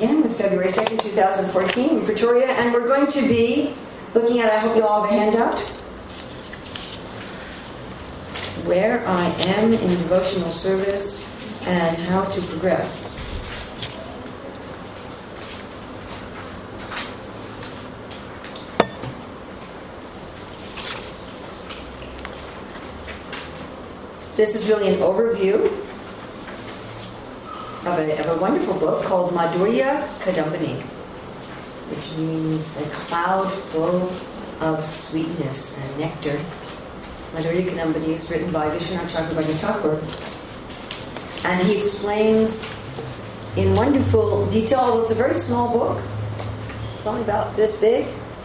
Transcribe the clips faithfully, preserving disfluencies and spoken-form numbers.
again with February second, twenty fourteen in Pretoria, and we're going to be looking at, I hope you all have a handout, where I am in devotional service and how to progress. This is really an overview of a, of a wonderful book called Madhurya Kadambini, which means a cloud full of sweetness and nectar. Madhurya Kadambini is written by Vishwanath Chakravarti Thakur, and he explains in wonderful detail, although it's a very small book, it's only about this big,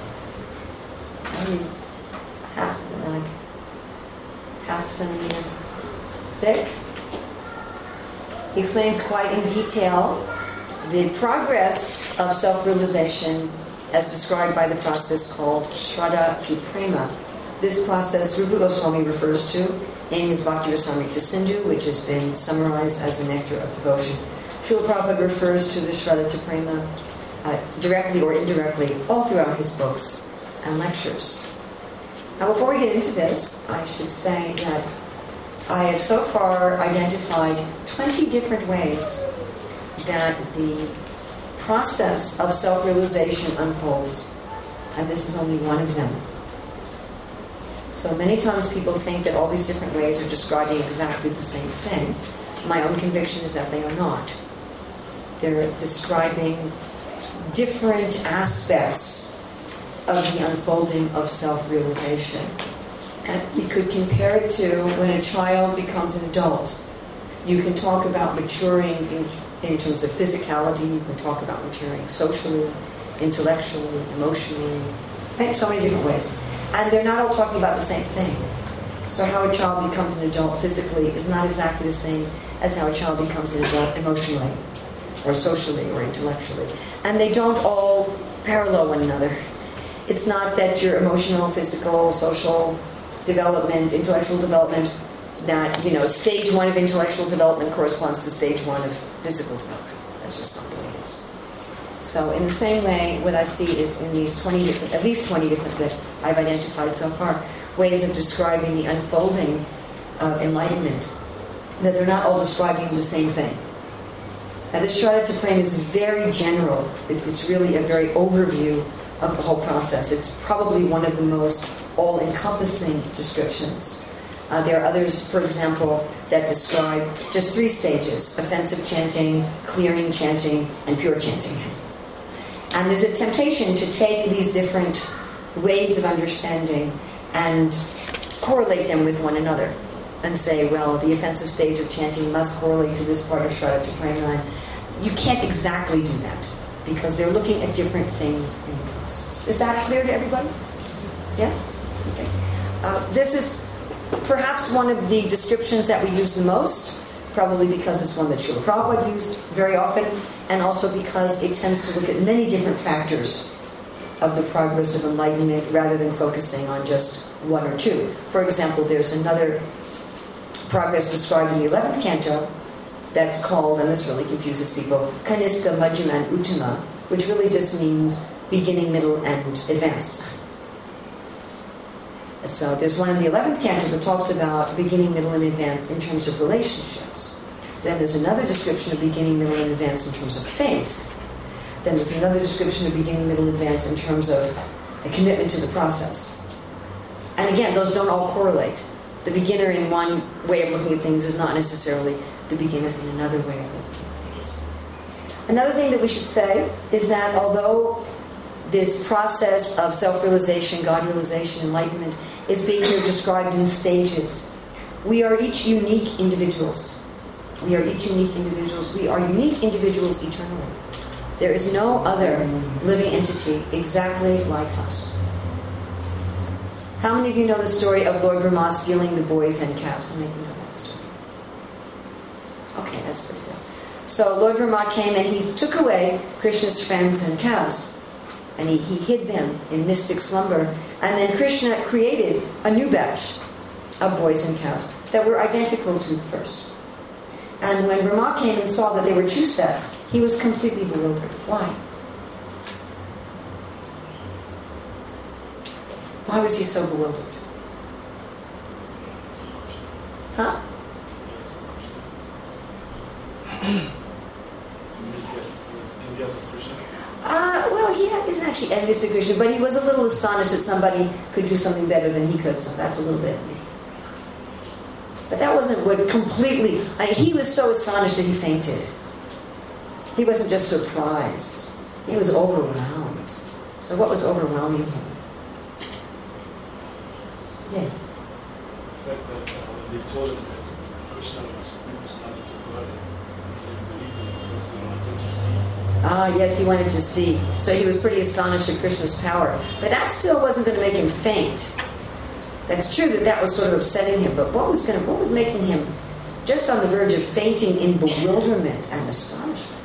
I mean, half, like half a centimeter thick. He explains quite in detail the progress of self-realization as described by the process called Shraddha to Prema. This process Rupa Goswami refers to in his Bhakti Rasamrita Sindhu, which has been summarized as the nectar of devotion. Srila Prabhupada refers to the Shraddha to Prema uh, directly or indirectly all throughout his books and lectures. Now, before we get into this, I should say that I have so far identified twenty different ways that the process of self-realization unfolds, and this is only one of them. So many times people think that all these different ways are describing exactly the same thing. My own conviction is that they are not. They're describing different aspects of the unfolding of self-realization. And we could compare it to when a child becomes an adult. You can talk about maturing in, in terms of physicality, you can talk about maturing socially, intellectually, emotionally, right? So many different ways. And they're not all talking about the same thing. So how a child becomes an adult physically is not exactly the same as how a child becomes an adult emotionally, or socially, or intellectually. And they don't all parallel one another. It's not that your emotional, physical, social development, intellectual development, that, you know, stage one of intellectual development corresponds to stage one of physical development. That's just not the way it is. So in the same way, what I see is in these twenty different, at least twenty different that I've identified so far, ways of describing the unfolding of enlightenment, that they're not all describing the same thing. Now this Shraddha to Prema is very general. It's, it's really a very overview of the whole process. It's probably one of the most all-encompassing descriptions. Uh, there are others, for example, that describe just three stages: offensive chanting, clearing chanting, and pure chanting. And there's a temptation to take these different ways of understanding and correlate them with one another and say, well, the offensive stage of chanting must correlate to this part of Shraddha to Prema. You can't exactly do that because they're looking at different things in the process. Is that clear to everybody? Yes? Okay. Uh, this is perhaps one of the descriptions that we use the most, probably because it's one that Srila Prabhupada used very often, and also because it tends to look at many different factors of the progress of enlightenment rather than focusing on just one or two. For example, there's another progress described in the eleventh canto that's called, and this really confuses people, Kanistha, Madhyama, and Uttama, which really just means beginning, middle, and advanced. So there's one in the eleventh canto that talks about beginning, middle, and advanced in terms of relationships. Then there's another description of beginning, middle, and advanced in terms of faith. Then there's another description of beginning, middle, and advanced in terms of a commitment to the process. And again, those don't all correlate. The beginner in one way of looking at things is not necessarily the beginner in another way of looking at things. Another thing that we should say is that although this process of self-realization, God-realization, enlightenment is being here described in stages, we are each unique individuals. We are each unique individuals. We are unique individuals eternally. There is no other living entity exactly like us. How many of you know the story of Lord Brahma stealing the boys and calves? How many of you know that story? Okay, that's pretty good. So Lord Brahma came and he took away Krishna's friends and cows. And he, he hid them in mystic slumber. And then Krishna created a new batch of boys and cows that were identical to the first. And when Brahma came and saw that there were two sets, he was completely bewildered. Why? Why was he so bewildered? Huh? Uh, well, he isn't actually envious to Krishna, but he was a little astonished that somebody could do something better than he could, so that's a little bit. But that wasn't what completely... I mean, he was so astonished that he fainted. He wasn't just surprised. He was overwhelmed. So what was overwhelming him? Yes? The fact that uh, when they told him that Krishna was represented to God, he didn't believe him because he wanted to see. Ah, yes, he wanted to see. So he was pretty astonished at Krishna's power. But that still wasn't going to make him faint. That's true that that was sort of upsetting him, but what was going to, what was making him just on the verge of fainting in bewilderment and astonishment?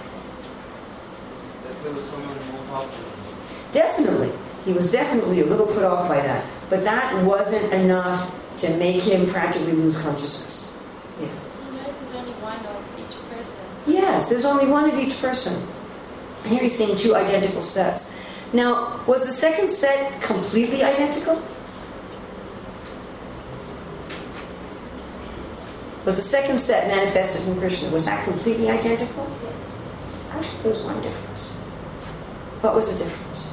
That there was someone more powerful. Definitely. He was definitely a little put off by that. But that wasn't enough to make him practically lose consciousness. Yes. He knows there's only one of each person. So Yes, there's only one of each person. And here he's seeing two identical sets. Now, was the second set completely identical? Was the second set manifested from Krishna, was that completely identical? Actually, there was one difference. What was the difference?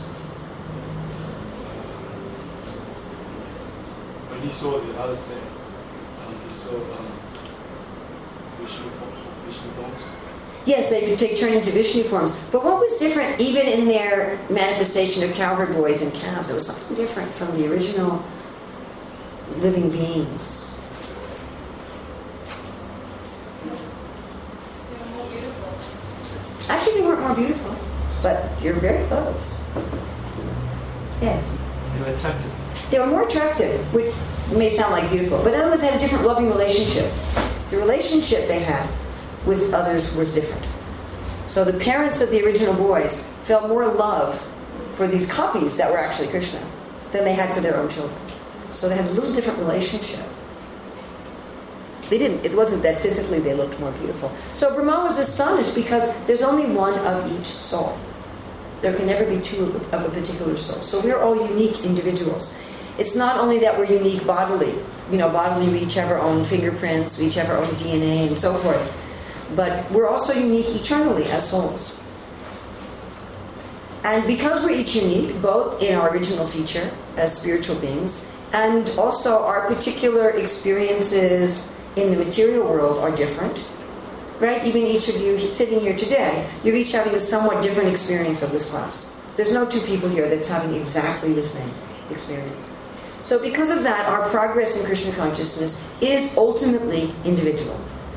When he saw the other set, um, he saw um, Vishnu, Vishnu forms. Yes, they could take turn into Vishnu forms. But what was different, even in their manifestation of cowherd boys and calves? There was something different from the original living beings. Actually, they weren't more beautiful, but you're very close. Yes. They were attractive. They were more attractive, which may sound like beautiful, but others had a different loving relationship. The relationship they had with others was different. So the parents of the original boys felt more love for these copies that were actually Krishna than they had for their own children. So they had a little different relationship. They didn't, it wasn't that physically they looked more beautiful. So Brahma was astonished because there's only one of each soul. There can never be two of a, of a particular soul. So we're all unique individuals. It's not only that we're unique bodily. You know, bodily we each have our own fingerprints, we each have our own D N A and so forth. But we're also unique eternally as souls. And because we're each unique, both in our original feature as spiritual beings, and also our particular experiences in the material world are different, right? Even each of you sitting here today, you're each having a somewhat different experience of this class. There's no two people here that's having exactly the same experience. So because of that, our progress in Krishna consciousness is ultimately individual.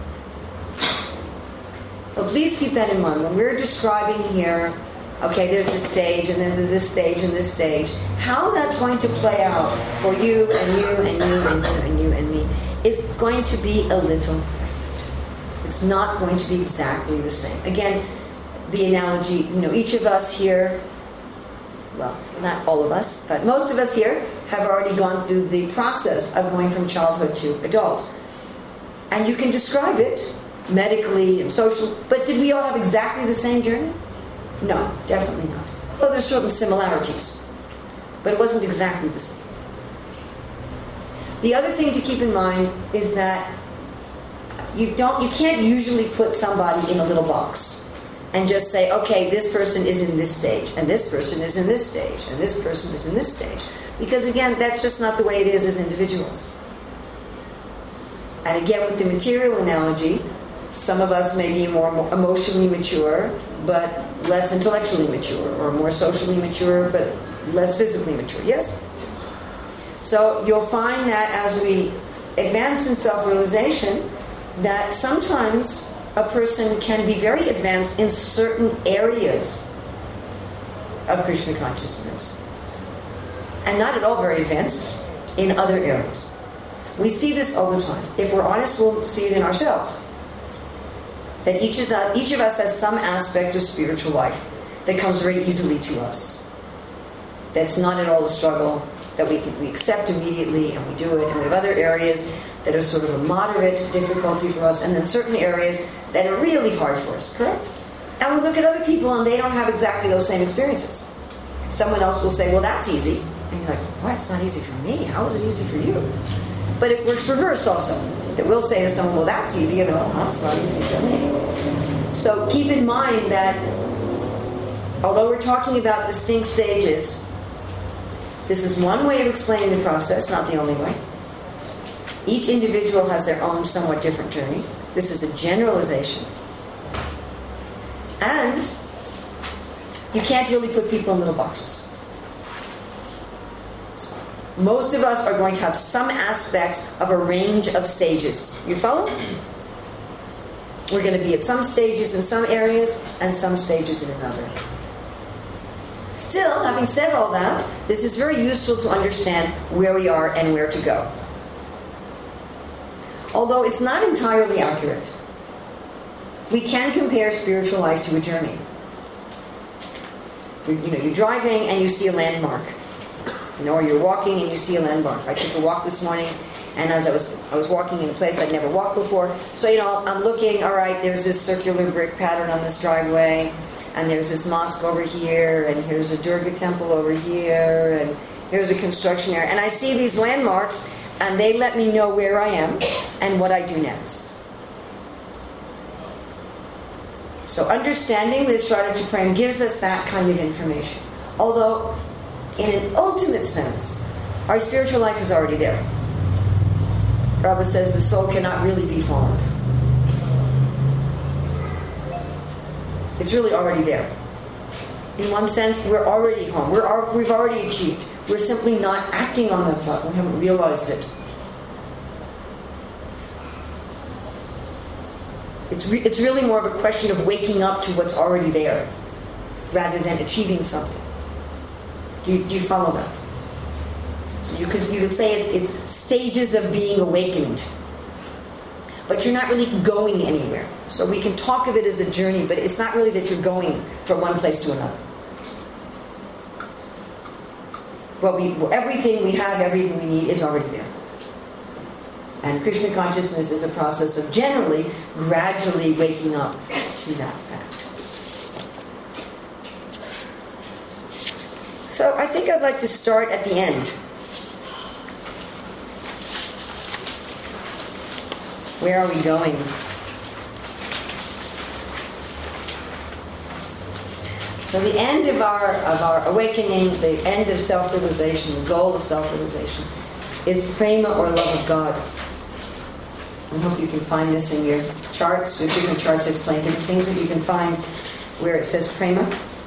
Well, please keep that in mind. When we're describing here, okay, there's this stage, and then there's this stage, and this stage, how that's going to play out for you, and you, and you, and you, and you, and me, is going to be a little different. It's not going to be exactly the same. Again, the analogy, you know, each of us here, well, not all of us, but most of us here have already gone through the process of going from childhood to adult. And you can describe it medically and social, but did we all have exactly the same journey? No, definitely not. Although there's certain similarities, but it wasn't exactly the same. The other thing to keep in mind is that you don't, you can't usually put somebody in a little box and just say, okay, this person is in this stage, and this person is in this stage, and this person is in this stage. Because again, that's just not the way it is as individuals. And again, with the material analogy, some of us may be more emotionally mature, but less intellectually mature, or more socially mature, but less physically mature. Yes? So you'll find that as we advance in self-realization, that sometimes a person can be very advanced in certain areas of Krishna consciousness, and not at all very advanced in other areas. We see this all the time. If we're honest, we'll see it in ourselves. That each, is, uh, each of us has some aspect of spiritual life that comes very easily to us. That's not at all a struggle. that we can we accept immediately and we do it, and we have other areas that are sort of a moderate difficulty for us, and then certain areas that are really hard for us, correct? And we look at other people and they don't have exactly those same experiences. Someone else will say, well, that's easy. And you're like, why, it's not easy for me? How is it easy for you? But it works reverse also. That we'll say to someone, well, that's easy, and they're like, oh, it's not easy for me. So keep in mind that although we're talking about distinct stages, this is one way of explaining the process, not the only way. Each individual has their own somewhat different journey. This is a generalization. And you can't really put people in little boxes. So, most of us are going to have some aspects of a range of stages. You follow? We're going to be at some stages in some areas and some stages in another. Still, having said all that, this is very useful to understand where we are and where to go. Although it's not entirely accurate. We can compare spiritual life to a journey. You, you know, you're driving and you see a landmark. You know, or you're walking and you see a landmark. I took a walk this morning, and as I was I was walking in a place I'd never walked before. So, you know, I'm looking, all right, there's this circular brick pattern on this driveway, and there's this mosque over here, and here's a Durga temple over here, and here's a construction area. And I see these landmarks, and they let me know where I am and what I do next. So understanding this Shraddha Prem gives us that kind of information. Although, in an ultimate sense, our spiritual life is already there. Prabhupada says the soul cannot really be formed. It's really already there. In one sense, we're already home. We're al- we've already achieved. We're simply not acting on that platform. We haven't realized it. It's, re- it's really more of a question of waking up to what's already there rather than achieving something. Do you, do you follow that? So you could you could say it's, it's stages of being awakened. But you're not really going anywhere. So we can talk of it as a journey, but it's not really that you're going from one place to another. Well, we, everything we have, everything we need is already there. And Krishna consciousness is a process of generally, gradually waking up to that fact. So I think I'd like to start at the end. Where are we going? So the end of our of our awakening, the end of self-realization, the goal of self-realization, is prema, or love of God. I hope you can find this in your charts. There are different charts that explain different things that you can find where it says prema.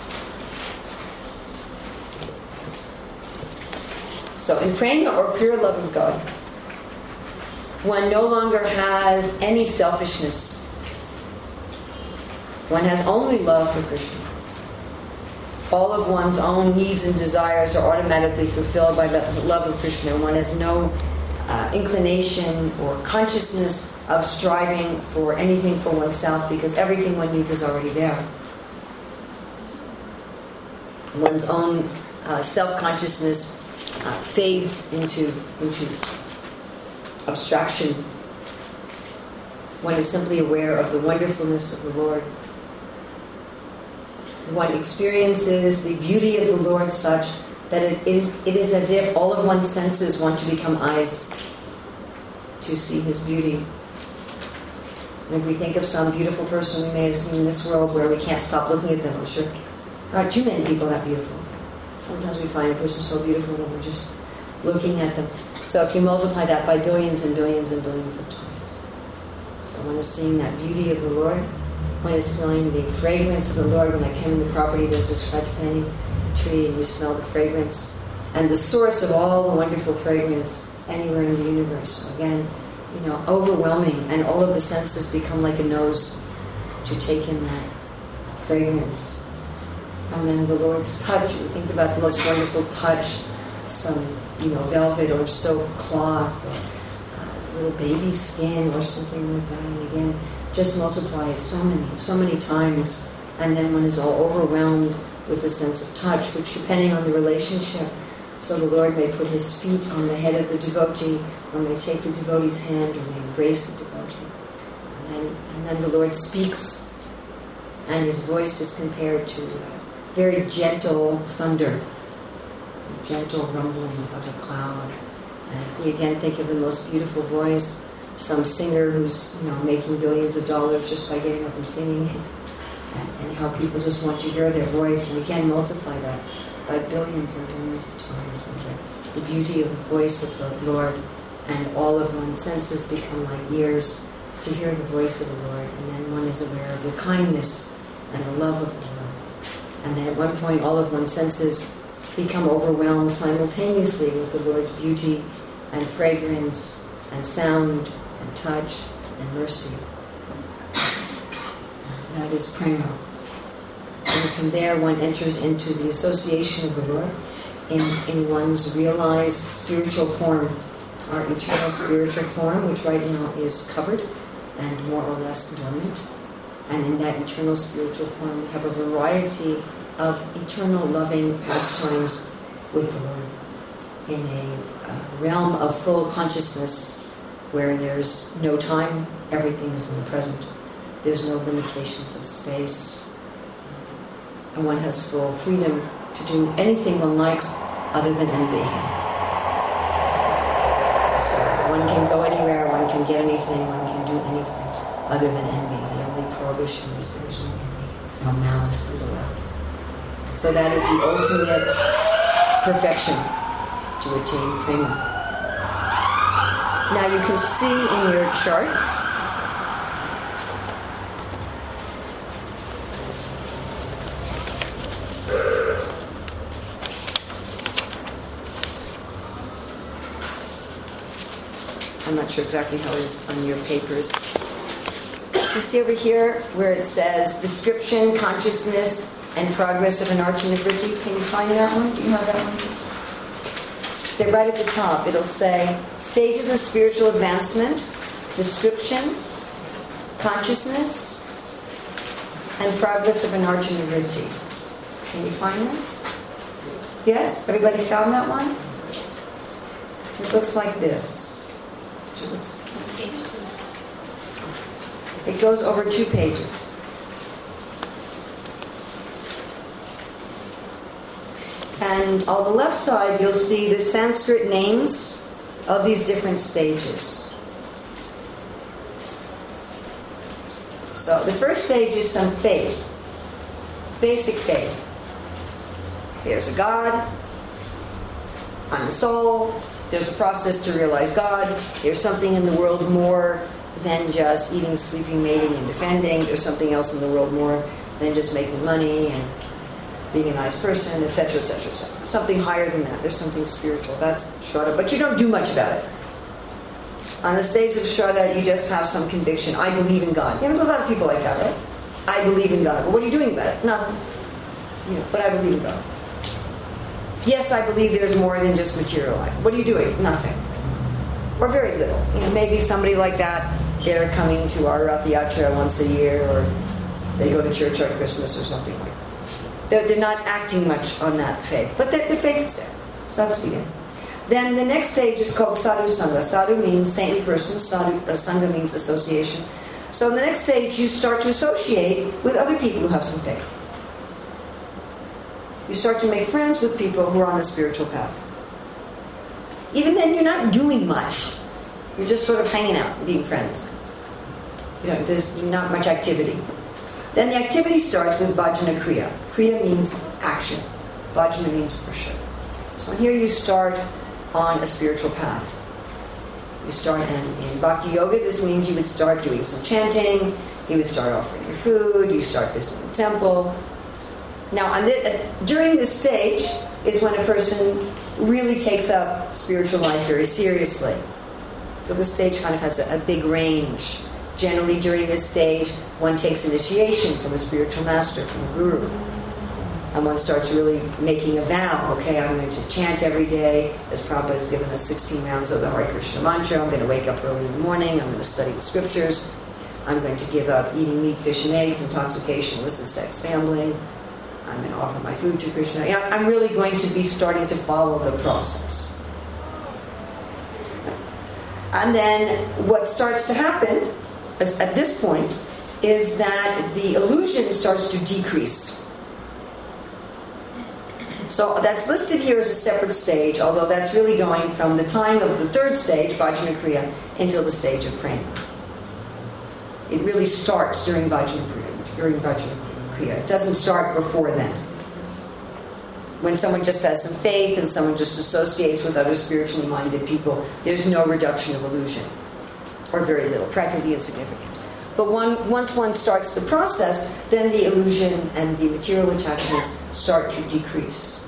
So in prema, or pure love of God, one no longer has any selfishness. One has only love for Krishna. All of one's own needs and desires are automatically fulfilled by the love of Krishna. One has no uh, inclination or consciousness of striving for anything for oneself, because everything one needs is already there. One's own uh, self-consciousness uh, fades into into abstraction. One is simply aware of the wonderfulness of the Lord. One experiences the beauty of the Lord such that it is, it is as if all of one's senses want to become eyes to see His beauty. And if we think of some beautiful person we may have seen in this world where we can't stop looking at them, I'm sure there aren't too many people that beautiful. Sometimes we find a person so beautiful that we're just looking at them. So if you multiply that by billions and billions and billions of times. So one is seeing that beauty of the Lord. One is smelling the fragrance of the Lord. When I came in the property, there's this frangipani tree, and you smell the fragrance. And the source of all the wonderful fragrance anywhere in the universe. So again, you know, overwhelming, and all of the senses become like a nose to take in that fragrance. And then the Lord's touch, you think about the most wonderful touch, some, you know, velvet or silk cloth, or uh, little baby skin or something like that. And again, just multiply it so many, so many times, and then one is all overwhelmed with a sense of touch, which, depending on the relationship, So the Lord may put his feet on the head of the devotee, or may take the devotee's hand, or may embrace the devotee. And then, and then the Lord speaks, and his voice is compared to very gentle thunder, a gentle rumbling of a cloud. And if we again think of the most beautiful voice, some singer who's, you know, making billions of dollars just by getting up and singing, and, and how people just want to hear their voice, and again multiply that by billions and billions of times, and the, the beauty of the voice of the Lord, and all of one's senses become like ears to hear the voice of the Lord, and then one is aware of the kindness and the love of the Lord. And then at one point all of one's senses become overwhelmed simultaneously with the Lord's beauty and fragrance and sound and touch and mercy. That is prema. And from there one enters into the association of the Lord in, in one's realized spiritual form, our eternal spiritual form, which right now is covered and more or less dormant. And in that eternal spiritual form we have a variety of eternal loving pastimes with the Lord in a uh, realm of full consciousness where there's no time, everything is in the present. There's no limitations of space. And one has full freedom to do anything one likes other than envy. So one can go anywhere, one can get anything, one can do anything other than envy. The only prohibition is there is no envy. No malice is allowed. So that is the ultimate perfection to attain prema. Now you can see in your chart I'm not sure exactly how it is on your papers. You see over here where it says description, consciousness, and progress of an arch and vritti. Can you find that one? Do you have that one? They're right at the top. It'll say stages of spiritual advancement, description, consciousness, and progress of an arch and vritti. Can you find that? Yes? Everybody found that one? It looks like this. It goes over two pages. And on the left side, you'll see the Sanskrit names of these different stages. So the first stage is some faith, basic faith. There's a God, I'm a soul, there's a process to realize God, there's something in the world more than just eating, sleeping, mating, and defending, there's something else in the world more than just making money and being a nice person, et cetera, et cetera, et cetera. Something higher than that. There's something spiritual. That's Shraddha. But you don't do much about it. On the stage of Shraddha, you just have some conviction. I believe in God. You know, there's a lot of people like that, right? I believe in God. Well, what are you doing about it? Nothing. You know, but I believe in God. Yes, I believe there's more than just material life. What are you doing? Nothing. Or very little. You know, maybe somebody like that, they're coming to our Rath Yatra once a year, or they go to church on Christmas or something like that. They're, they're not acting much on that faith, but the, the faith is there. So that's the beginning. Then the next stage is called sadhu sangha. Sadhu means saintly person. Sadhu uh, sangha means association. So in the next stage, you start to associate with other people who have some faith. You start to make friends with people who are on the spiritual path. Even then, you're not doing much. You're just sort of hanging out, being friends. You know, there's not much activity. Then the activity starts with bhajana kriya. Kriya means action. Bhajana means worship. So here you start on a spiritual path. You start in, in bhakti yoga. This means you would start doing some chanting. You would start offering your food. You start visiting the temple. Now, on the, uh, during this stage is when a person really takes up spiritual life very seriously. So this stage kind of has a, a big range. Generally, during this stage, one takes initiation from a spiritual master, from a guru. And one starts really making a vow. Okay, I'm going to chant every day, as Prabhupada has given us sixteen rounds of the Hare Krishna mantra. I'm going to wake up early in the morning. I'm going to study the scriptures. I'm going to give up eating meat, fish, and eggs, intoxication, illicit sex, gambling. I'm going to offer my food to Krishna. You know, I'm really going to be starting to follow the process. And then what starts to happen is, at this point is that the illusion starts to decrease. So that's listed here as a separate stage, although that's really going from the time of the third stage, Bhajana Kriya, until the stage of Prema. It really starts during Bhajana Kriya, during Bhajana Kriya. It doesn't start before then. When someone just has some faith and someone just associates with other spiritually minded people, there's no reduction of illusion, or very little, practically insignificant. But one, once one starts the process, then the illusion and the material attachments start to decrease.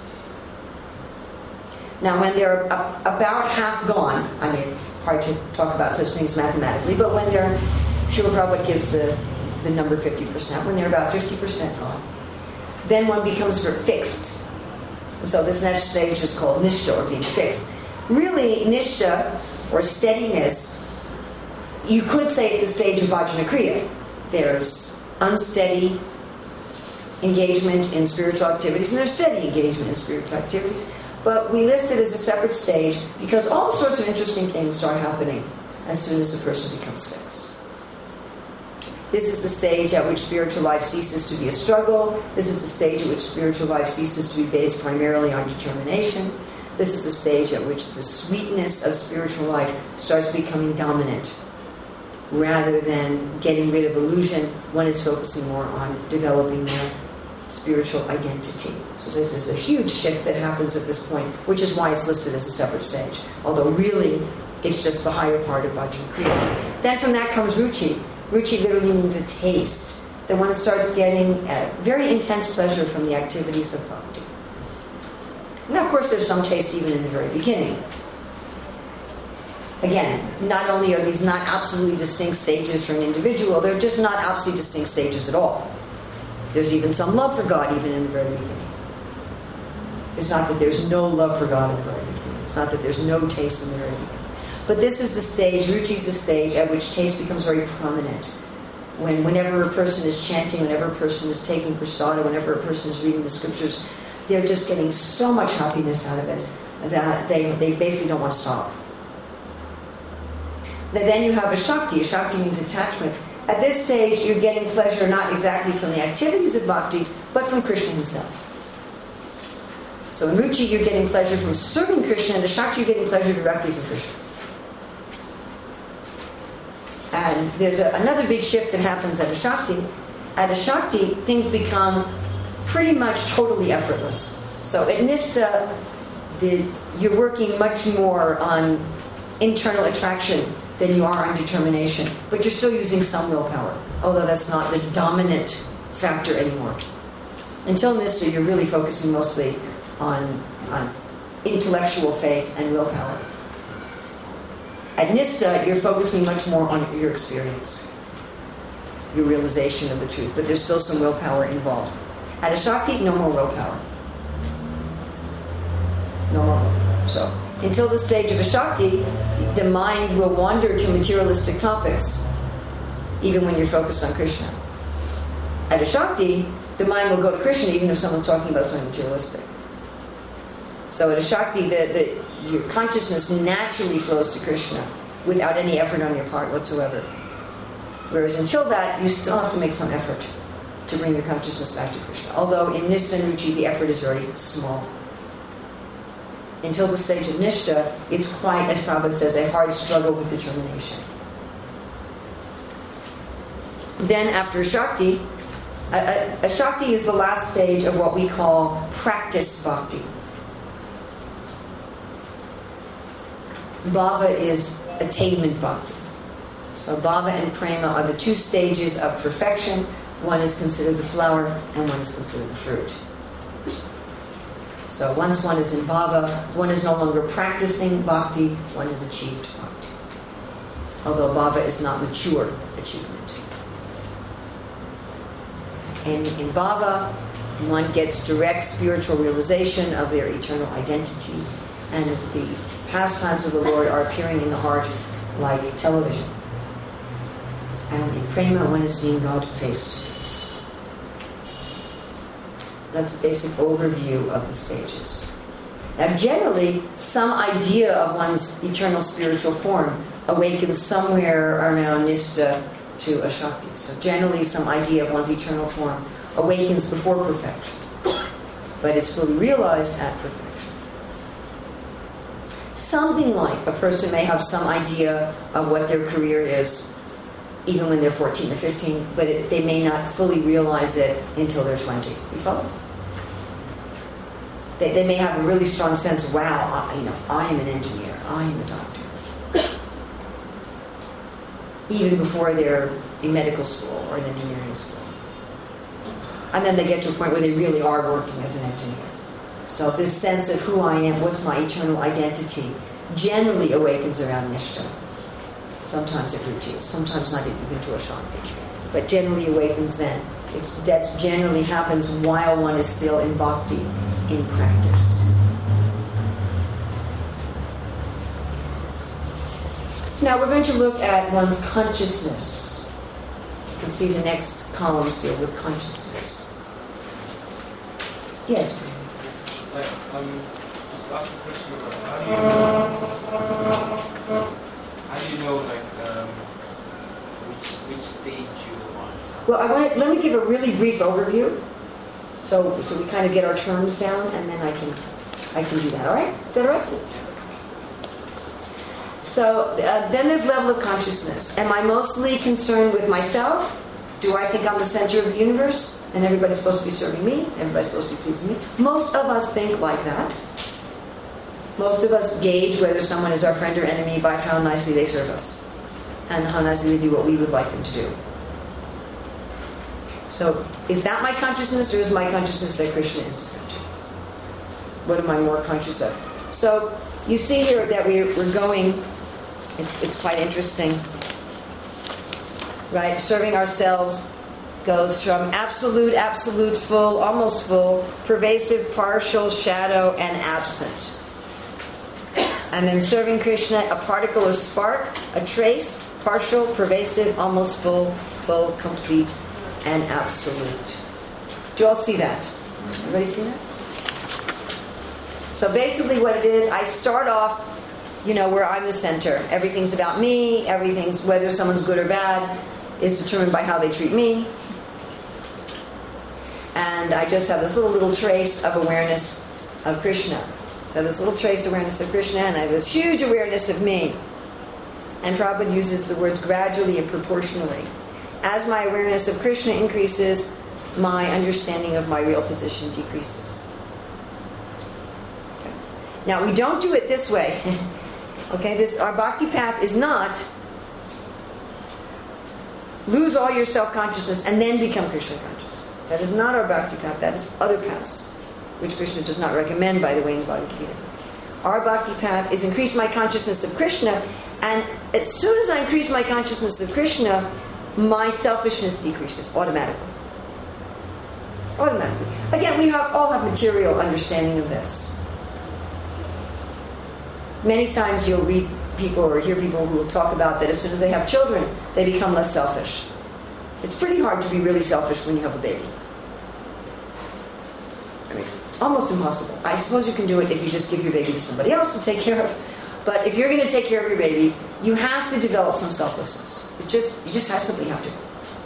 Now, when they're a, about half gone, I mean, it's hard to talk about such things mathematically, but when they're, Srila Prabhupada gives the, the number fifty percent, when they're about fifty percent gone, then one becomes fixed. So this next stage is called Nishta, or being fixed. Really, Nishta, or steadiness, you could say it's a stage of Bhajana Kriya. There's unsteady engagement in spiritual activities, and there's steady engagement in spiritual activities. But we list it as a separate stage because all sorts of interesting things start happening as soon as the person becomes fixed. This is the stage at which spiritual life ceases to be a struggle. This is the stage at which spiritual life ceases to be based primarily on determination. This is the stage at which the sweetness of spiritual life starts becoming dominant. Rather than getting rid of illusion, one is focusing more on developing their spiritual identity. So there's, there's a huge shift that happens at this point, which is why it's listed as a separate stage. Although really, it's just the higher part of Bhajana Kriya. Then from that comes Ruchi. Ruchi literally means a taste. That one starts getting a very intense pleasure from the activities of bhakti. Now, of course, there's some taste even in the very beginning. Again, not only are these not absolutely distinct stages for an individual, they're just not absolutely distinct stages at all. There's even some love for God even in the very beginning. It's not that there's no love for God in the very beginning. It's not that there's no taste in the very beginning. But this is the stage, Ruchi is the stage at which taste becomes very prominent. When, whenever a person is chanting, whenever a person is taking prasada, whenever a person is reading the scriptures, they're just getting so much happiness out of it that they, they basically don't want to stop. Then you have Ashakti. Ashakti means attachment. At this stage, you're getting pleasure not exactly from the activities of bhakti, but from Krishna himself. So in Ruchi, you're getting pleasure from serving Krishna, and Ashakti, you're getting pleasure directly from Krishna. And there's a, another big shift that happens at Ashakti. At Ashakti, things become pretty much totally effortless. So at Nishta, the, you're working much more on internal attraction than you are on determination. But you're still using some willpower, although that's not the dominant factor anymore. Until Nishta, you're really focusing mostly on, on intellectual faith and willpower. At Nishta, you're focusing much more on your experience, your realization of the truth, but there's still some willpower involved. At Ashakti, no more willpower. No more willpower. So, until the stage of Ashakti, the mind will wander to materialistic topics, even when you're focused on Krishna. At Ashakti, the mind will go to Krishna even if someone's talking about something materialistic. So at Ashakti, the, the your consciousness naturally flows to Krishna without any effort on your part whatsoever. Whereas until that, you still have to make some effort to bring your consciousness back to Krishna. Although in Nishta and Ruchi, the effort is very small. Until the stage of Nishta, it's quite, as Prabhupada says, a hard struggle with determination. Then after Ashakti, Ashakti is the last stage of what we call practice bhakti. Bhava is attainment bhakti. So bhava and prema are the two stages of perfection. One is considered the flower and one is considered the fruit. So once one is in bhava, one is no longer practicing bhakti, one has achieved bhakti. Although bhava is not mature achievement. And in bhava, one gets direct spiritual realization of their eternal identity, and the pastimes of the Lord are appearing in the heart like television. And in prema, one is seeing God face to face. That's a basic overview of the stages. Now, generally, some idea of one's eternal spiritual form awakens somewhere around Nistha to Ashakti. So generally, some idea of one's eternal form awakens before perfection, but it's fully realized at perfection. Something like a person may have some idea of what their career is even when they're fourteen or fifteen, but it, they may not fully realize it until they're twenty. You follow? They, they may have a really strong sense of, wow, I, you know, I am an engineer, I am a doctor. Even before they're in medical school or in engineering school. And then they get to a point where they really are working as an engineer. So this sense of who I am, what's my eternal identity, generally awakens around Nishta. Sometimes at Ruchi, sometimes not even to Ashakti. But generally awakens then. It's, that generally happens while one is still in bhakti, in practice. Now we're going to look at one's consciousness. You can see the next columns deal with consciousness. Yes? Like, um, just last question about how do you know, how do you know, like, um, which which stage you're on? Well, I want to, let me give a really brief overview, so so we kind of get our terms down, and then I can I can do that. All right? Is that all right? So uh, then there's level of consciousness. Am I mostly concerned with myself? Do I think I'm the center of the universe and everybody's supposed to be serving me? Everybody's supposed to be pleasing me? Most of us think like that. Most of us gauge whether someone is our friend or enemy by how nicely they serve us and how nicely they do what we would like them to do. So is that my consciousness, or is my consciousness that Krishna is the center? What am I more conscious of? So you see here that we're, we're going, it's, it's quite interesting. Right? Serving ourselves goes from absolute, absolute, full, almost full, pervasive, partial, shadow, and absent. And then serving Krishna, a particle or spark, a trace, partial, pervasive, almost full, full, complete, and absolute. Do you all see that? Everybody see that? So basically what it is, I start off, you know, where I'm the center. Everything's about me, everything's, whether someone's good or bad, is determined by how they treat me. And I just have this little, little trace of awareness of Krishna. So this little trace awareness of Krishna, and I have this huge awareness of me. And Prabhupada uses the words gradually and proportionally. As my awareness of Krishna increases, my understanding of my real position decreases. Okay. Now, we don't do it this way. Okay, this our bhakti path is not lose all your self-consciousness and then become Krishna conscious. That is not our bhakti path. That is other paths, which Krishna does not recommend, by the way, in Bhagavad Gita. Our bhakti path is increase my consciousness of Krishna, and as soon as I increase my consciousness of Krishna, my selfishness decreases automatically. Automatically. Again, we have, all have material understanding of this. Many times you'll read people or hear people who will talk about that as soon as they have children, they become less selfish. It's pretty hard to be really selfish when you have a baby. I mean, it's almost impossible. I suppose you can do it if you just give your baby to somebody else to take care of. But if you're going to take care of your baby, you have to develop some selflessness. It just, you just have, simply have to.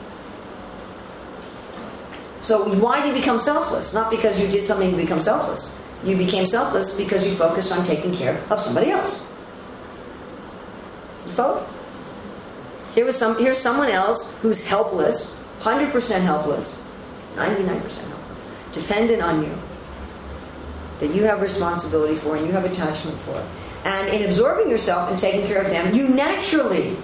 So why do you become selfless? Not because you did something to become selfless. You became selfless because you focused on taking care of somebody else. You follow? Here was some. Here's someone else who's helpless, one hundred percent helpless, ninety-nine percent helpless, dependent on you, that you have responsibility for and you have attachment for. And in absorbing yourself and taking care of them, you naturally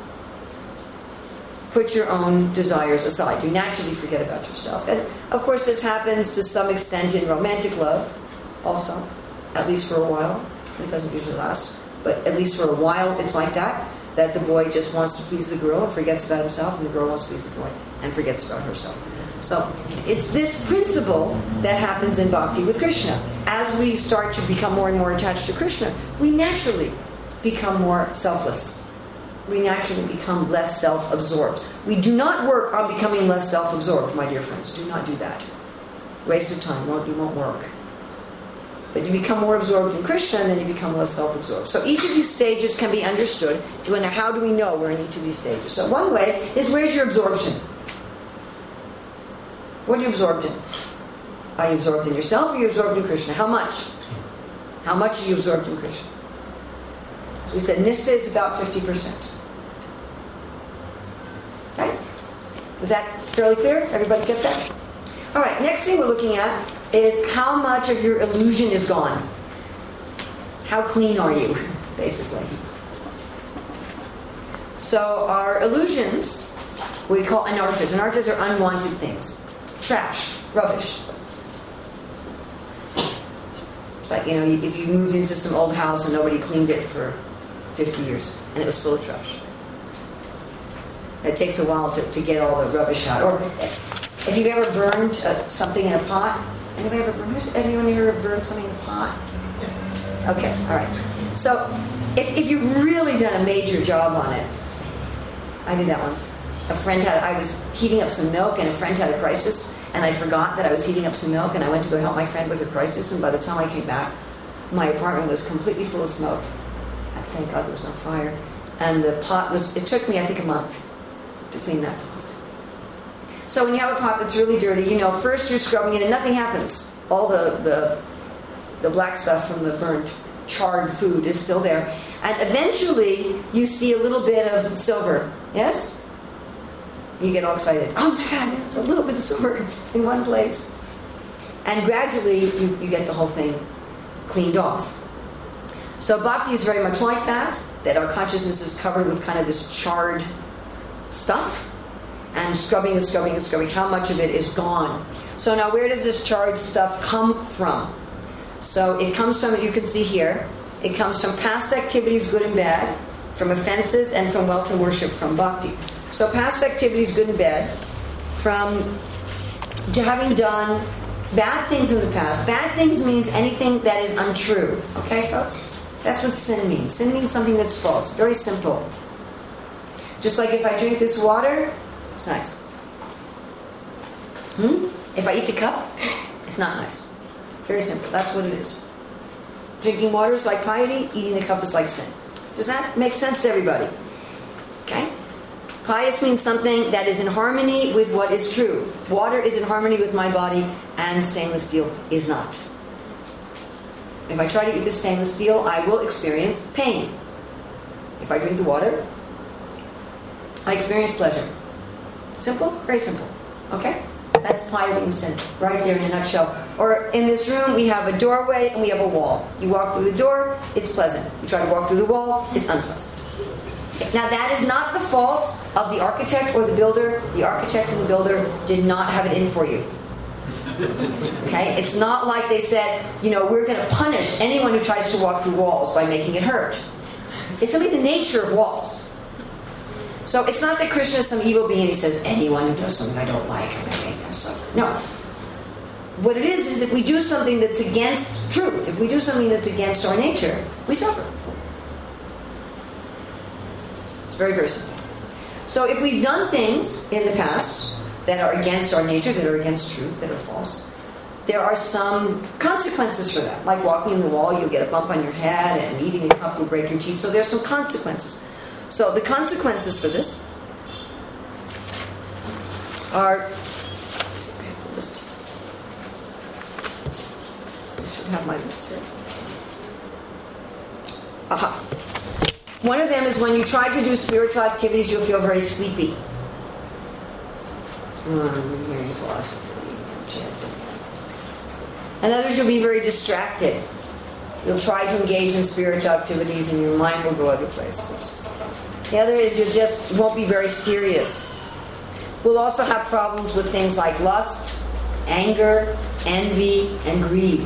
put your own desires aside. You naturally forget about yourself. And of course this happens to some extent in romantic love also, at least for a while. It doesn't usually last, but at least for a while it's like that, that the boy just wants to please the girl and forgets about himself, and the girl wants to please the boy and forgets about herself. So it's this principle that happens in bhakti with Krishna. As we start to become more and more attached to Krishna, we naturally become more selfless. We naturally become less self-absorbed. We do not work on becoming less self-absorbed, my dear friends. Do not do that. Waste of time. Won't, you won't work. But you become more absorbed in Krishna, and then you become less self-absorbed. So each of these stages can be understood. If you wonder, how do we know we're in each of these stages? So one way is, where's your absorption? What are you absorbed in? Are you absorbed in yourself, or are you absorbed in Krishna? How much? How much are you absorbed in Krishna? So we said Nistha is about fifty percent. Okay? Is that fairly clear? Everybody get that? All right, next thing we're looking at is how much of your illusion is gone. How clean are you, basically? So our illusions, we call anarthas. Anarthas are unwanted things. Trash, rubbish. It's like, you know, if you moved into some old house and nobody cleaned it for fifty years and it was full of trash. It takes a while to, to get all the rubbish out. Or if you've ever burned uh, something in a pot. Anybody ever burned? Has anyone here ever burned something in a pot? Okay, all right. So if, if you've really done a major job on it, I did that once. A friend had, I was heating up some milk, and a friend had a crisis, and I forgot that I was heating up some milk, and I went to go help my friend with her crisis, and by the time I came back, my apartment was completely full of smoke. And thank God there was no fire. And the pot was, it took me, I think, a month to clean that pot. So when you have a pot that's really dirty, you know, first you're scrubbing it and nothing happens. All the, the, the black stuff from the burnt, charred food is still there. And eventually you see a little bit of silver. Yes? You get all excited. Oh my God, there's a little bit of silver in one place. And gradually you, you get the whole thing cleaned off. So bhakti is very much like that, that our consciousness is covered with kind of this charred stuff. And scrubbing and scrubbing and scrubbing, how much of it is gone. So now where does this charred stuff come from? So it comes from, you can see here, it comes from past activities, good and bad, from offenses, and from wealth and worship, from bhakti. So past activities, good and bad, from having done bad things in the past. Bad things means anything that is untrue. Okay, folks? That's what sin means. Sin means something that's false. Very simple. Just like if I drink this water, it's nice. Hmm? If I eat the cup, it's not nice. Very simple. That's what it is. Drinking water is like piety. Eating the cup is like sin. Does that make sense to everybody? Okay? Pious means something that is in harmony with what is true. Water is in harmony with my body, and stainless steel is not. If I try to eat the stainless steel, I will experience pain. If I drink the water, I experience pleasure. Simple? Very simple. Okay? That's piety and sin, right there in a nutshell. Or in this room, we have a doorway and we have a wall. You walk through the door, it's pleasant. You try to walk through the wall, it's unpleasant. Okay. Now that is not the fault of the architect or the builder. The architect and the builder did not have it in for you. Okay? It's not like they said, you know, we're going to punish anyone who tries to walk through walls by making it hurt. It's simply the nature of walls. So it's not that Krishna is some evil being and he says, anyone who does something I don't like, I'm going to make them suffer. No. What it is, is if we do something that's against truth, if we do something that's against our nature, we suffer. It's very, very simple. So if we've done things in the past that are against our nature, that are against truth, that are false, there are some consequences for that. Like walking in the wall, you'll get a bump on your head, and eating a cup will break your teeth. So there's some consequences. So the consequences for this are, let's see, I have the list. I should have my list here. Aha. One of them is when you try to do spiritual activities, you'll feel very sleepy. Mm, hearing philosophy, chanting. And others, you'll be very distracted. You'll try to engage in spiritual activities and your mind will go other places. The other is you just won't be very serious. We'll also have problems with things like lust, anger, envy, and greed.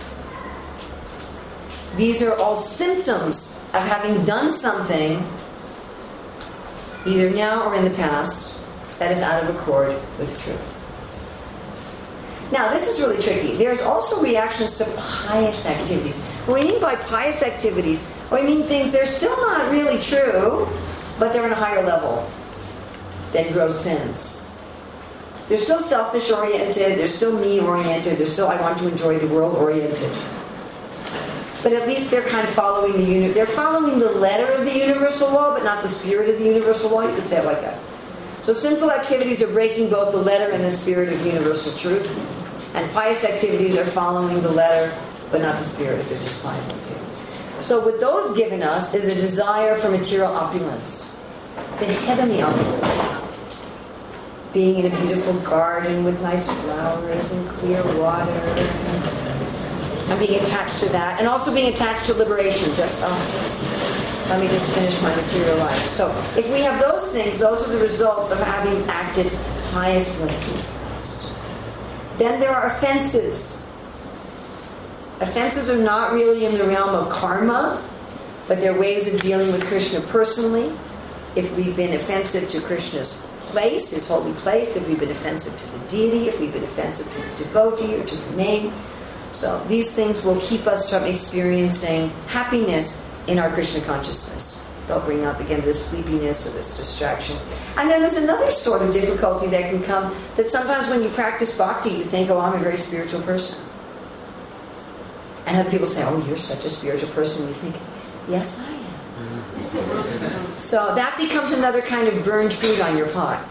These are all symptoms of having done something, either now or in the past, that is out of accord with truth. Now, this is really tricky. There's also reactions to pious activities. What we mean by pious activities, we mean things they're still not really true, but they're on a higher level than gross sins. They're still selfish-oriented, they're still me-oriented, they're still I want to enjoy the world-oriented. But at least they're kind of following the uni- they're following the letter of the universal law, but not the spirit of the universal law. You could say it like that. So sinful activities are breaking both the letter and the spirit of universal truth. And pious activities are following the letter, but not the spirit if they're just pious activities. So what those given us is a desire for material opulence. The heavenly opulence. Being in a beautiful garden with nice flowers and clear water. And being attached to that. And also being attached to liberation. Just, oh, let me just finish my material life. So if we have those things, those are the results of having acted piously. Then there are offenses. Offenses are not really in the realm of karma, but they're ways of dealing with Krishna personally. If we've been offensive to Krishna's place, his holy place, if we've been offensive to the deity, if we've been offensive to the devotee or to the name. So these things will keep us from experiencing happiness in our Krishna consciousness. They'll bring up again this sleepiness or this distraction. And then there's another sort of difficulty that can come, that sometimes when you practice bhakti, you think, oh, I'm a very spiritual person. And other people say, oh, you're such a spiritual person. You think, yes, I am. So that becomes another kind of burned fruit on your pot.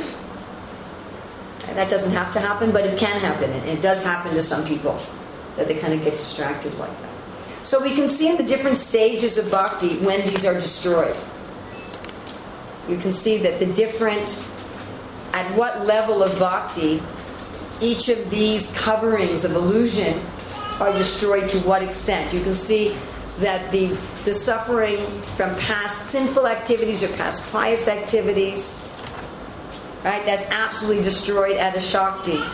And that doesn't have to happen, but it can happen. And it does happen to some people, that they kind of get distracted like that. So we can see in the different stages of bhakti when these are destroyed. You can see that the different, at what level of bhakti, each of these coverings of illusion are destroyed to what extent. You can see that the, the suffering from past sinful activities or past pious activities, right, that's absolutely destroyed at a Shakti.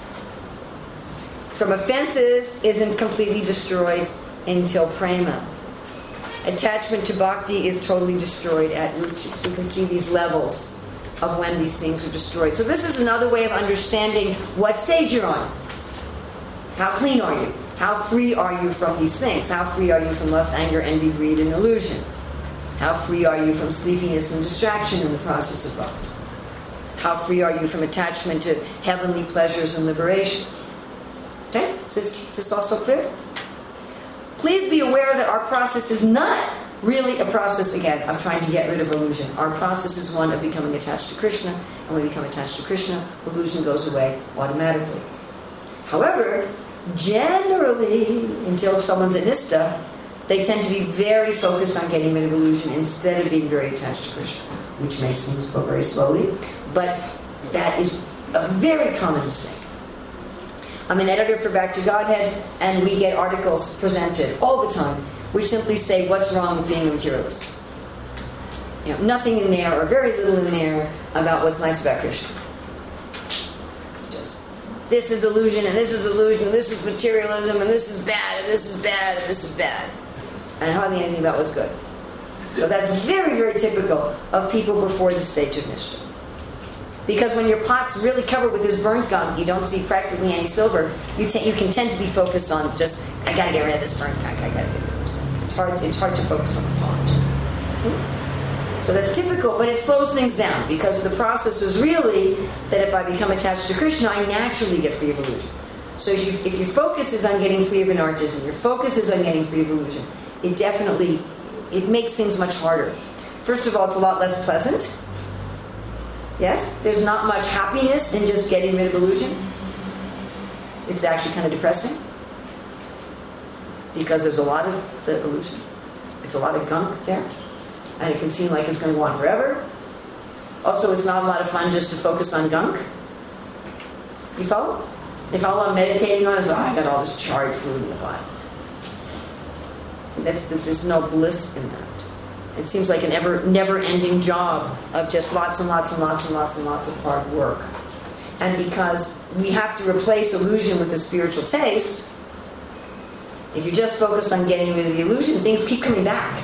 From offenses isn't completely destroyed until prema. Attachment to bhakti is totally destroyed at ruchi. So you can see these levels of when these things are destroyed. So this is another way of understanding what stage you're on. How clean are you? How free are you from these things? How free are you from lust, anger, envy, greed, and illusion? How free are you from sleepiness and distraction in the process of bhakti? How free are you from attachment to heavenly pleasures and liberation? Okay? Is this, is this also clear? Please be aware that our process is not really a process, again, of trying to get rid of illusion. Our process is one of becoming attached to Krishna, and when we become attached to Krishna, illusion goes away automatically. However, generally, until someone's at Nista, they tend to be very focused on getting rid of illusion instead of being very attached to Krishna, which makes things go very slowly. But that is a very common mistake. I'm an editor for Back to Godhead, and we get articles presented all the time which simply say what's wrong with being a materialist. You know, nothing in there, or very little in there, about what's nice about Krishna. Just, this is illusion, and this is illusion, and this is materialism, and this is bad, and this is bad, and this is bad. And hardly anything about what's good. So that's very, very typical of people before the stage of Nishta. Because when your pot's really covered with this burnt gunk, you don't see practically any silver, you, t- you can tend to be focused on just, I gotta get rid of this burnt gunk, I gotta get rid of this burnt gunk. It's hard, it's hard to focus on the pot. Hmm? So that's typical, but it slows things down, because the process is really that if I become attached to Krishna, I naturally get free of illusion. So if, you, if your focus is on getting free of anarchism, your focus is on getting free of illusion, it definitely, it makes things much harder. First of all, it's a lot less pleasant. Yes, there's not much happiness in just getting rid of illusion. It's actually kind of depressing, because there's a lot of the illusion. It's a lot of gunk there, and it can seem like it's going to go on forever. Also, it's not a lot of fun just to focus on gunk. You follow? If all I'm meditating on is, oh, I got all this charred food in the body. That's, there's no bliss in that. It seems like an ever, never-ending job of just lots and lots and lots and lots and lots of hard work. And because we have to replace illusion with a spiritual taste, if you just focus on getting rid of the illusion, things keep coming back.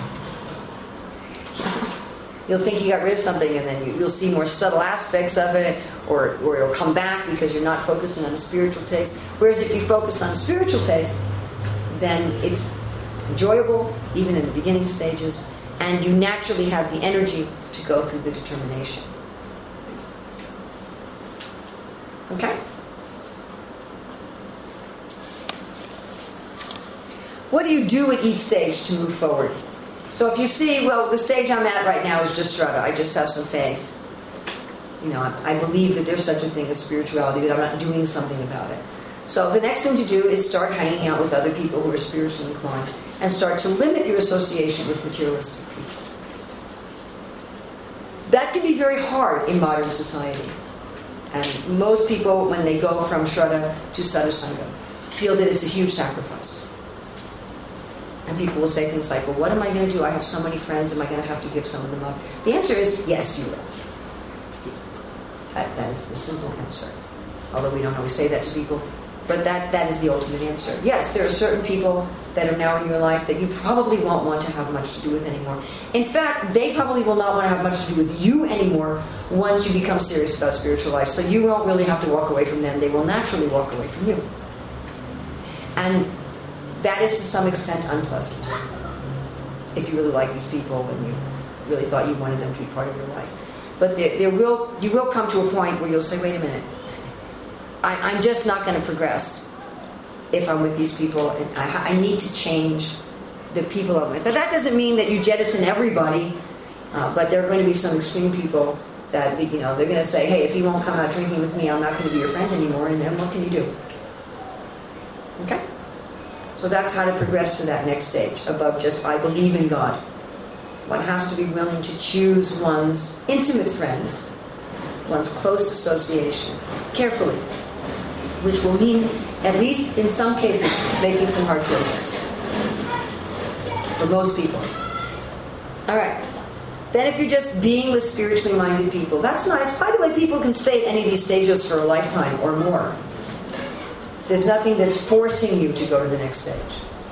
You'll think you got rid of something, and then you, you'll see more subtle aspects of it, or, or it'll come back because you're not focusing on a spiritual taste. Whereas if you focus on a spiritual taste, then it's, it's enjoyable, even in the beginning stages, and you naturally have the energy to go through the determination. Okay? What do you do at each stage to move forward? So if you see, well, the stage I'm at right now is just Shraddha. I just have some faith. You know, I, I believe that there's such a thing as spirituality, but I'm not doing something about it. So the next thing to do is start hanging out with other people who are spiritually inclined and start to limit your association with materialistic people. That can be very hard in modern society. And most people, when they go from Shraddha to Sadhusanga, feel that it's a huge sacrifice. And people will say things like, well, what am I going to do? I have so many friends. Am I going to have to give some of them up? The answer is, yes, you will. That, that is the simple answer. Although we don't always say that to people. But that, that is the ultimate answer. Yes, there are certain people that are now in your life that you probably won't want to have much to do with anymore. In fact, they probably will not want to have much to do with you anymore once you become serious about spiritual life. So you won't really have to walk away from them. They will naturally walk away from you. And that is to some extent unpleasant. If you really like these people and you really thought you wanted them to be part of your life. But there, there will, you will come to a point where you'll say, wait a minute, I, I'm just not going to progress if I'm with these people, and I, I need to change the people I'm with. Now, that doesn't mean that you jettison everybody, uh, but there are going to be some extreme people that, you know, they're going to say, hey, if you won't come out drinking with me, I'm not going to be your friend anymore, and then what can you do? Okay? So that's how to progress to that next stage, above just, I believe in God. One has to be willing to choose one's intimate friends, one's close association, carefully, which will mean, at least in some cases, making some hard choices. For most people. All right. Then if you're just being with spiritually minded people, that's nice. By the way, people can stay at any of these stages for a lifetime or more. There's nothing that's forcing you to go to the next stage.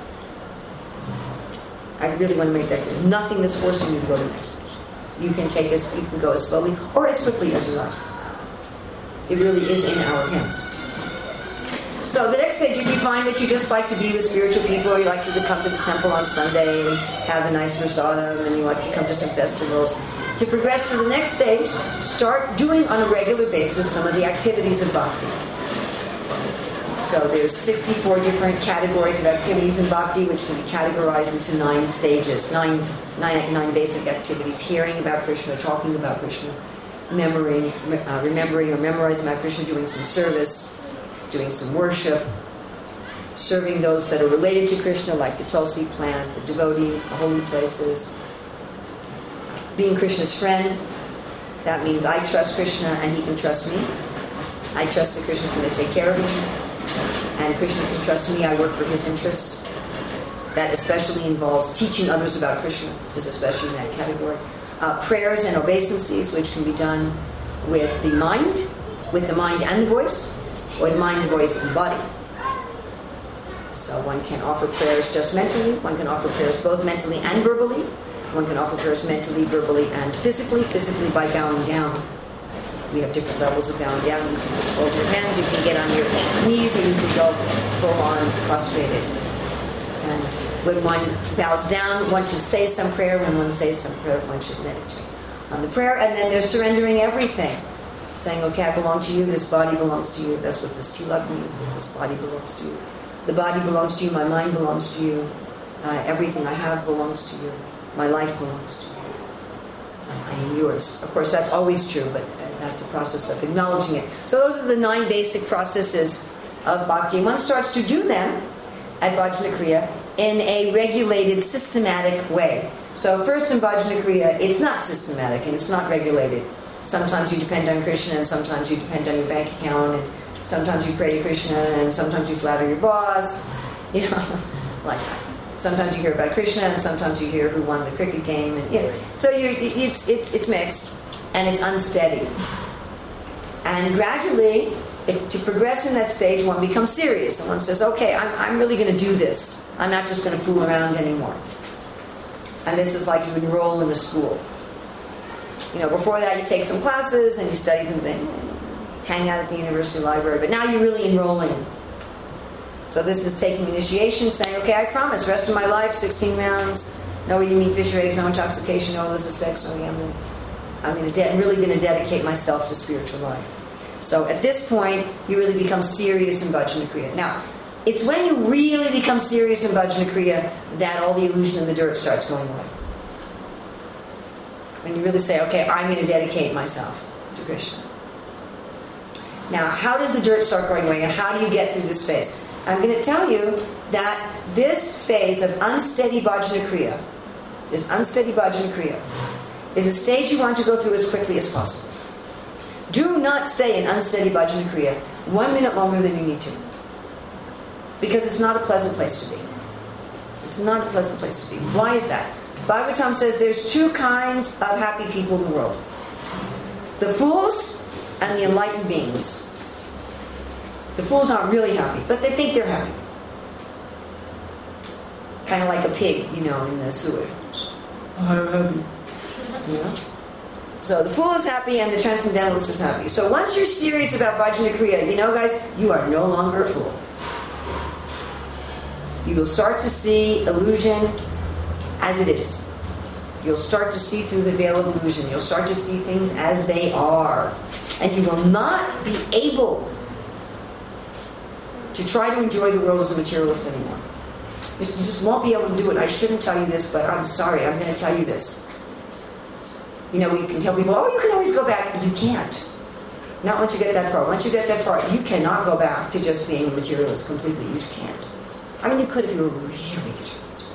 I really want to make that clear. Nothing that's forcing you to go to the next stage. You can take as, you can go as slowly or as quickly as you like. It really is in our hands. So the next stage, if you find that you just like to be with spiritual people, or you like to come to the temple on Sunday and have a nice prasadam, and you like to come to some festivals, to progress to the next stage, start doing on a regular basis some of the activities of bhakti. So there's sixty-four different categories of activities in bhakti, which can be categorized into nine stages, nine, nine, nine basic activities: hearing about Krishna, talking about Krishna, remembering, uh, remembering or memorizing about Krishna, doing some service, doing some worship, serving those that are related to Krishna, like the tulsi plant, the devotees, the holy places, being Krishna's friend. That means I trust Krishna and he can trust me. I trust that Krishna's going to take care of me. And Krishna can trust me, I work for his interests. That especially involves teaching others about Krishna, is especially in that category. Uh, prayers and obeisances, which can be done with the mind, with the mind and the voice, or the mind, the voice, and the body. So one can offer prayers just mentally, one can offer prayers both mentally and verbally, one can offer prayers mentally, verbally, and physically, physically by bowing down. We have different levels of bowing down. You can just fold your hands, you can get on your knees, or you can go full-on prostrated. And when one bows down, one should say some prayer. When one says some prayer, one should meditate on the prayer. And then they're surrendering everything. Saying, okay, I belong to you, this body belongs to you. That's what this tilak means, that this body belongs to you. The body belongs to you, my mind belongs to you. Uh, everything I have belongs to you. My life belongs to you. I am yours. Of course, that's always true, but that's a process of acknowledging it. So those are the nine basic processes of bhakti. One starts to do them at Bhajana Kriya in a regulated, systematic way. So first in Bhajana Kriya, it's not systematic and it's not regulated. Sometimes you depend on Krishna and sometimes you depend on your bank account, and sometimes you pray to Krishna and sometimes you flatter your boss, you know, like that. Sometimes you hear about Krishna, and sometimes you hear who won the cricket game, and you know. So you, it's it's it's mixed, and it's unsteady. And gradually, if to progress in that stage, one becomes serious, and one says, "Okay, I'm I'm really going to do this. I'm not just going to fool around anymore." And this is like you enroll in a school. You know, before that, you take some classes and you study something, hang out at the university library, but now you're really enrolling. So this is taking initiation, saying, okay, I promise, rest of my life, sixteen rounds, no eating meat, fish, or eggs, no intoxication, no illicit sex, no gambling. I'm going to de- really going to dedicate myself to spiritual life. So at this point, you really become serious in Bhajana Kriya. Now, it's when you really become serious in Bhajana Kriya that all the illusion in the dirt starts going away. When you really say, okay, I'm going to dedicate myself to Krishna. Now, how does the dirt start going away, and how do you get through this phase? I'm going to tell you that this phase of unsteady Bhajana Kriya, this unsteady Bhajana Kriya, is a stage you want to go through as quickly as possible. Do not stay in unsteady Bhajana Kriya one minute longer than you need to. Because it's not a pleasant place to be. It's not a pleasant place to be. Why is that? Bhagavatam says there's two kinds of happy people in the world. The fools and the enlightened beings. The fools aren't really happy, but they think they're happy. Kind of like a pig, you know, in the sewer. Oh, I'm happy. You know? So the fool is happy and the transcendentalist is happy. So once you're serious about Bhajana Kriya, you know guys, you are no longer a fool. You will start to see illusion as it is. You'll start to see through the veil of illusion. You'll start to see things as they are. And you will not be able to try to enjoy the world as a materialist anymore. You just won't be able to do it. I shouldn't tell you this, but I'm sorry, I'm going to tell you this. You know, you can tell people, oh, you can always go back. You can't. Not once you get that far. Once you get that far, you cannot go back to just being a materialist completely. You can't. I mean, you could if you were really determined.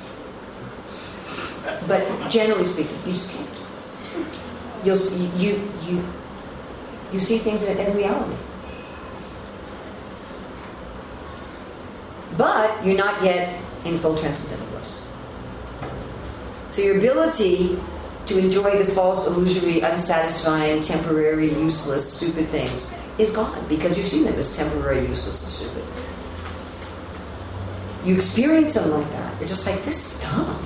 But generally speaking, you just can't. You'll see, you you you see things as reality. But you're not yet in full transcendental bliss. So your ability to enjoy the false, illusory, unsatisfying, temporary, useless, stupid things is gone because you've seen them as temporary, useless, and stupid. You experience them like that. You're just like, this is dumb.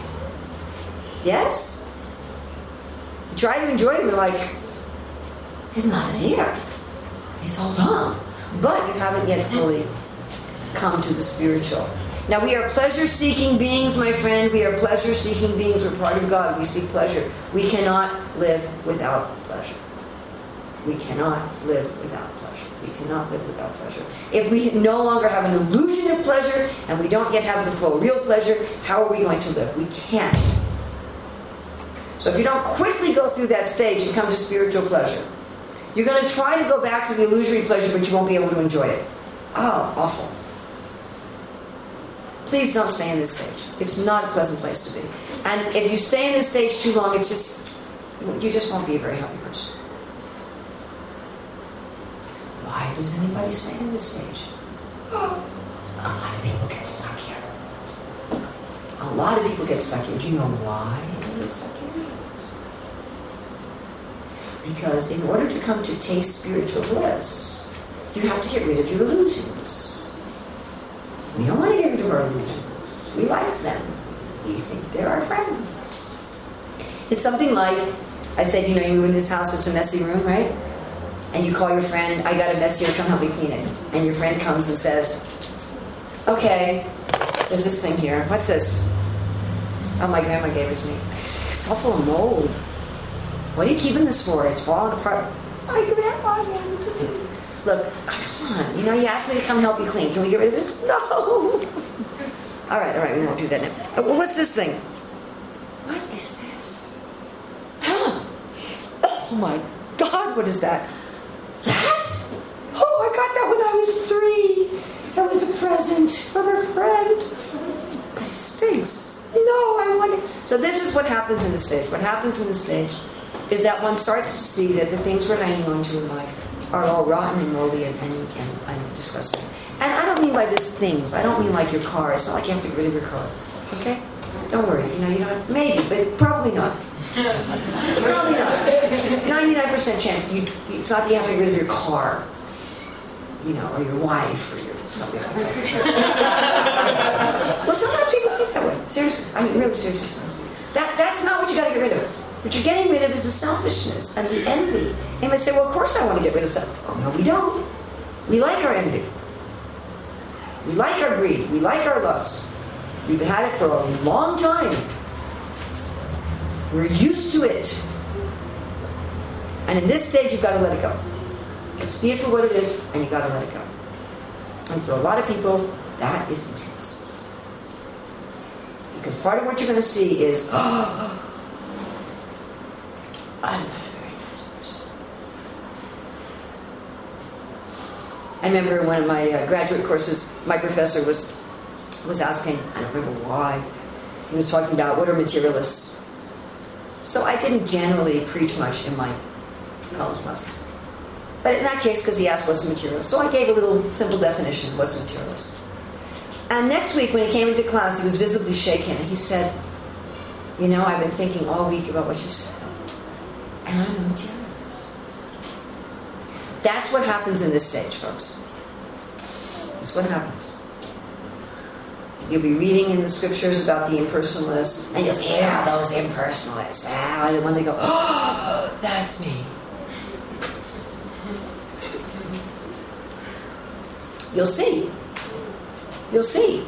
Yes? You try to enjoy them, you're like, it's not there. It's all dumb. But you haven't yet fully come to the spiritual. Now we are pleasure-seeking beings, my friend. We are pleasure-seeking beings. We're part of God. We seek pleasure. We cannot live without pleasure. We cannot live without pleasure. We cannot live without pleasure. If we no longer have an illusion of pleasure and we don't yet have the full real pleasure, how are we going to live? We can't. So if you don't quickly go through that stage and come to spiritual pleasure, you're going to try to go back to the illusory pleasure, but you won't be able to enjoy it. Oh, awful. Please don't stay in this stage. It's not a pleasant place to be. And if you stay in this stage too long, it's just, you just won't be a very happy person. Why does anybody stay in this stage? Oh, a lot of people get stuck here. A lot of people get stuck here. Do you know why they get stuck here? Because in order to come to taste spiritual bliss, you have to get rid of your illusions. We don't want to get rid of our illusions. We like them. We think they're our friends. It's something like, I said, you know, you in this house, it's a messy room, right? And you call your friend, I got a mess here, come help me clean it. And your friend comes and says, okay, there's this thing here. What's this? Oh, my grandma gave it to me. It's all full of mold. What are you keeping this for? It's falling apart. My grandma gave it to me. Look, come on. You know, you asked me to come help you clean. Can we get rid of this? No. all right, all right. We won't do that now. Uh, well, what's this thing? What is this? Huh? Oh my God! What is that? That? Oh, I got that when I was three. That was a present from a friend. But it stinks. No, I want it. So this is what happens in the stage. What happens in the stage is that one starts to see that the things we're hanging on to in life are all rotten and moldy and, and, and, and disgusting. And I don't mean by this things. I don't mean like your car. It's not like you have to get rid of your car. Okay? Don't worry. You know, you don't. Maybe, but probably not. Probably not. ninety-nine percent chance. You, it's not that you have to get rid of your car. You know, or your wife, or your something like that. Well, sometimes people think that way. Seriously. I mean, really seriously. Sometimes. That, that's not what you got to get rid of. What you're getting rid of is the selfishness and the envy. And you might say, well, of course I want to get rid of stuff. Oh, no, we don't. We like our envy. We like our greed. We like our lust. We've had it for a long time. We're used to it. And in this stage, you've got to let it go. You gotta see it for what it is, and you gotta let it go. And for a lot of people, that is intense. Because part of what you're going to see is, oh, I'm not a very nice person. I remember in one of my uh, graduate courses, my professor was was asking, I don't remember why, he was talking about what are materialists. So I didn't generally preach much in my college classes. But in that case, because he asked what's a materialist, so I gave a little simple definition, what's a materialist. And next week when he came into class, he was visibly shaken, and he said, you know, I've been thinking all week about what you said, and I'm a materialist. That's what happens in this stage, folks. That's what happens. You'll be reading in the scriptures about the impersonalists, and you'll say, yeah, those impersonalists. Ah, the one they go, oh, that's me. You'll see. You'll see.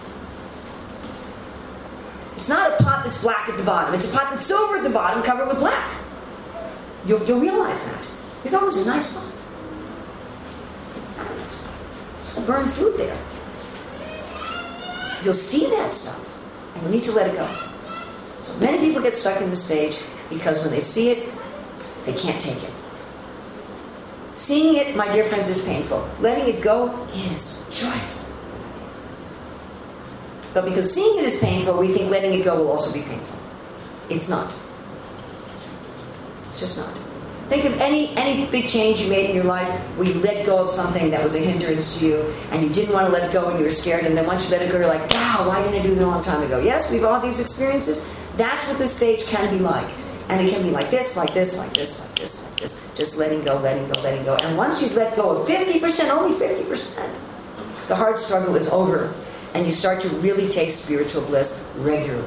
It's not a pot that's black at the bottom. It's a pot that's silver at the bottom, covered with black. You'll, you'll realize that. You thought it was a nice pot. Not a nice pot. It's going to burn food there. You'll see that stuff, and you need to let it go. So many people get stuck in the stage because when they see it, they can't take it. Seeing it, my dear friends, is painful. Letting it go is joyful. But because seeing it is painful, we think letting it go will also be painful. It's not. It's just not. Think of any any big change you made in your life where you let go of something that was a hindrance to you and you didn't want to let it go and you were scared, and then once you let it go, you're like, wow, why didn't I do that a long time ago? Yes, we've all these experiences. That's what this stage can be like. And it can be like this, like this, like this, like this, like this. Just letting go, letting go, letting go. And once you've let go of fifty percent, only fifty percent, the hard struggle is over. And you start to really taste spiritual bliss regularly.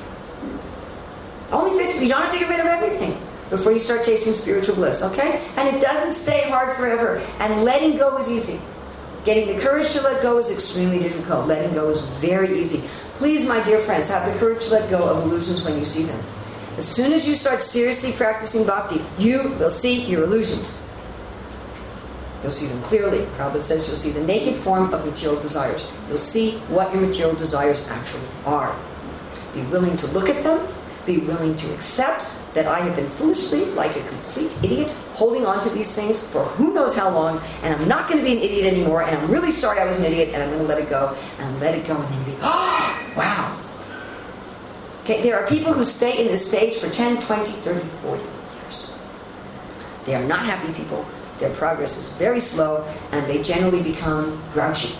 Only fifty, you don't have to get rid of everything before you start tasting spiritual bliss, okay? And it doesn't stay hard forever. And letting go is easy. Getting the courage to let go is extremely difficult. Letting go is very easy. Please, my dear friends, have the courage to let go of illusions when you see them. As soon as you start seriously practicing bhakti, you will see your illusions. You'll see them clearly. Prabhupada says you'll see the naked form of material desires. You'll see what your material desires actually are. Be willing to look at them. Be willing to accept that I have been foolishly, like a complete idiot, holding on to these things for who knows how long, and I'm not going to be an idiot anymore, and I'm really sorry I was an idiot, and I'm going to let it go, and let it go, and then you'll be, oh, wow. Okay, there are people who stay in this stage for ten, twenty, thirty, forty years. They are not happy people. Their progress is very slow, and they generally become grouchy.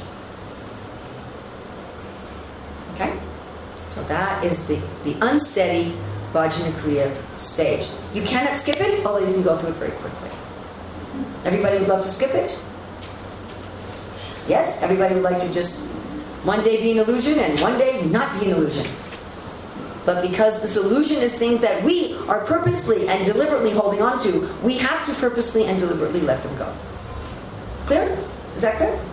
Okay? So that is the, the unsteady Bhajana Kriya stage. You cannot skip it, although you can go through it very quickly. Everybody would love to skip it? Yes? Everybody would like to just one day be an illusion and one day not be an illusion. But because this illusion is things that we are purposely and deliberately holding on to, we have to purposely and deliberately let them go. Clear? Is that clear?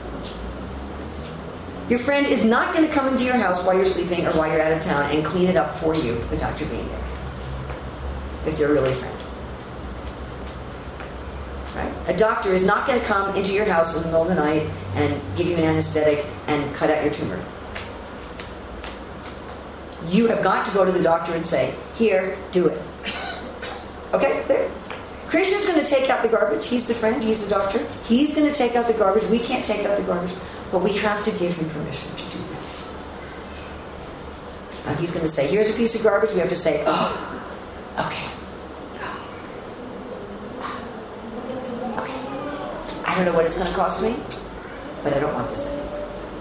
Your friend is not going to come into your house while you're sleeping or while you're out of town and clean it up for you without you being there. If they're really a friend. Right? A doctor is not going to come into your house in the middle of the night and give you an anesthetic and cut out your tumor. You have got to go to the doctor and say, here, do it. Okay? There. Krishna's going to take out the garbage. He's the friend. He's the doctor. He's going to take out the garbage. We can't take out the garbage. But we have to give him permission to do that. Now he's going to say, here's a piece of garbage. We have to say, oh, okay. Okay. I don't know what it's going to cost me, but I don't want this anymore.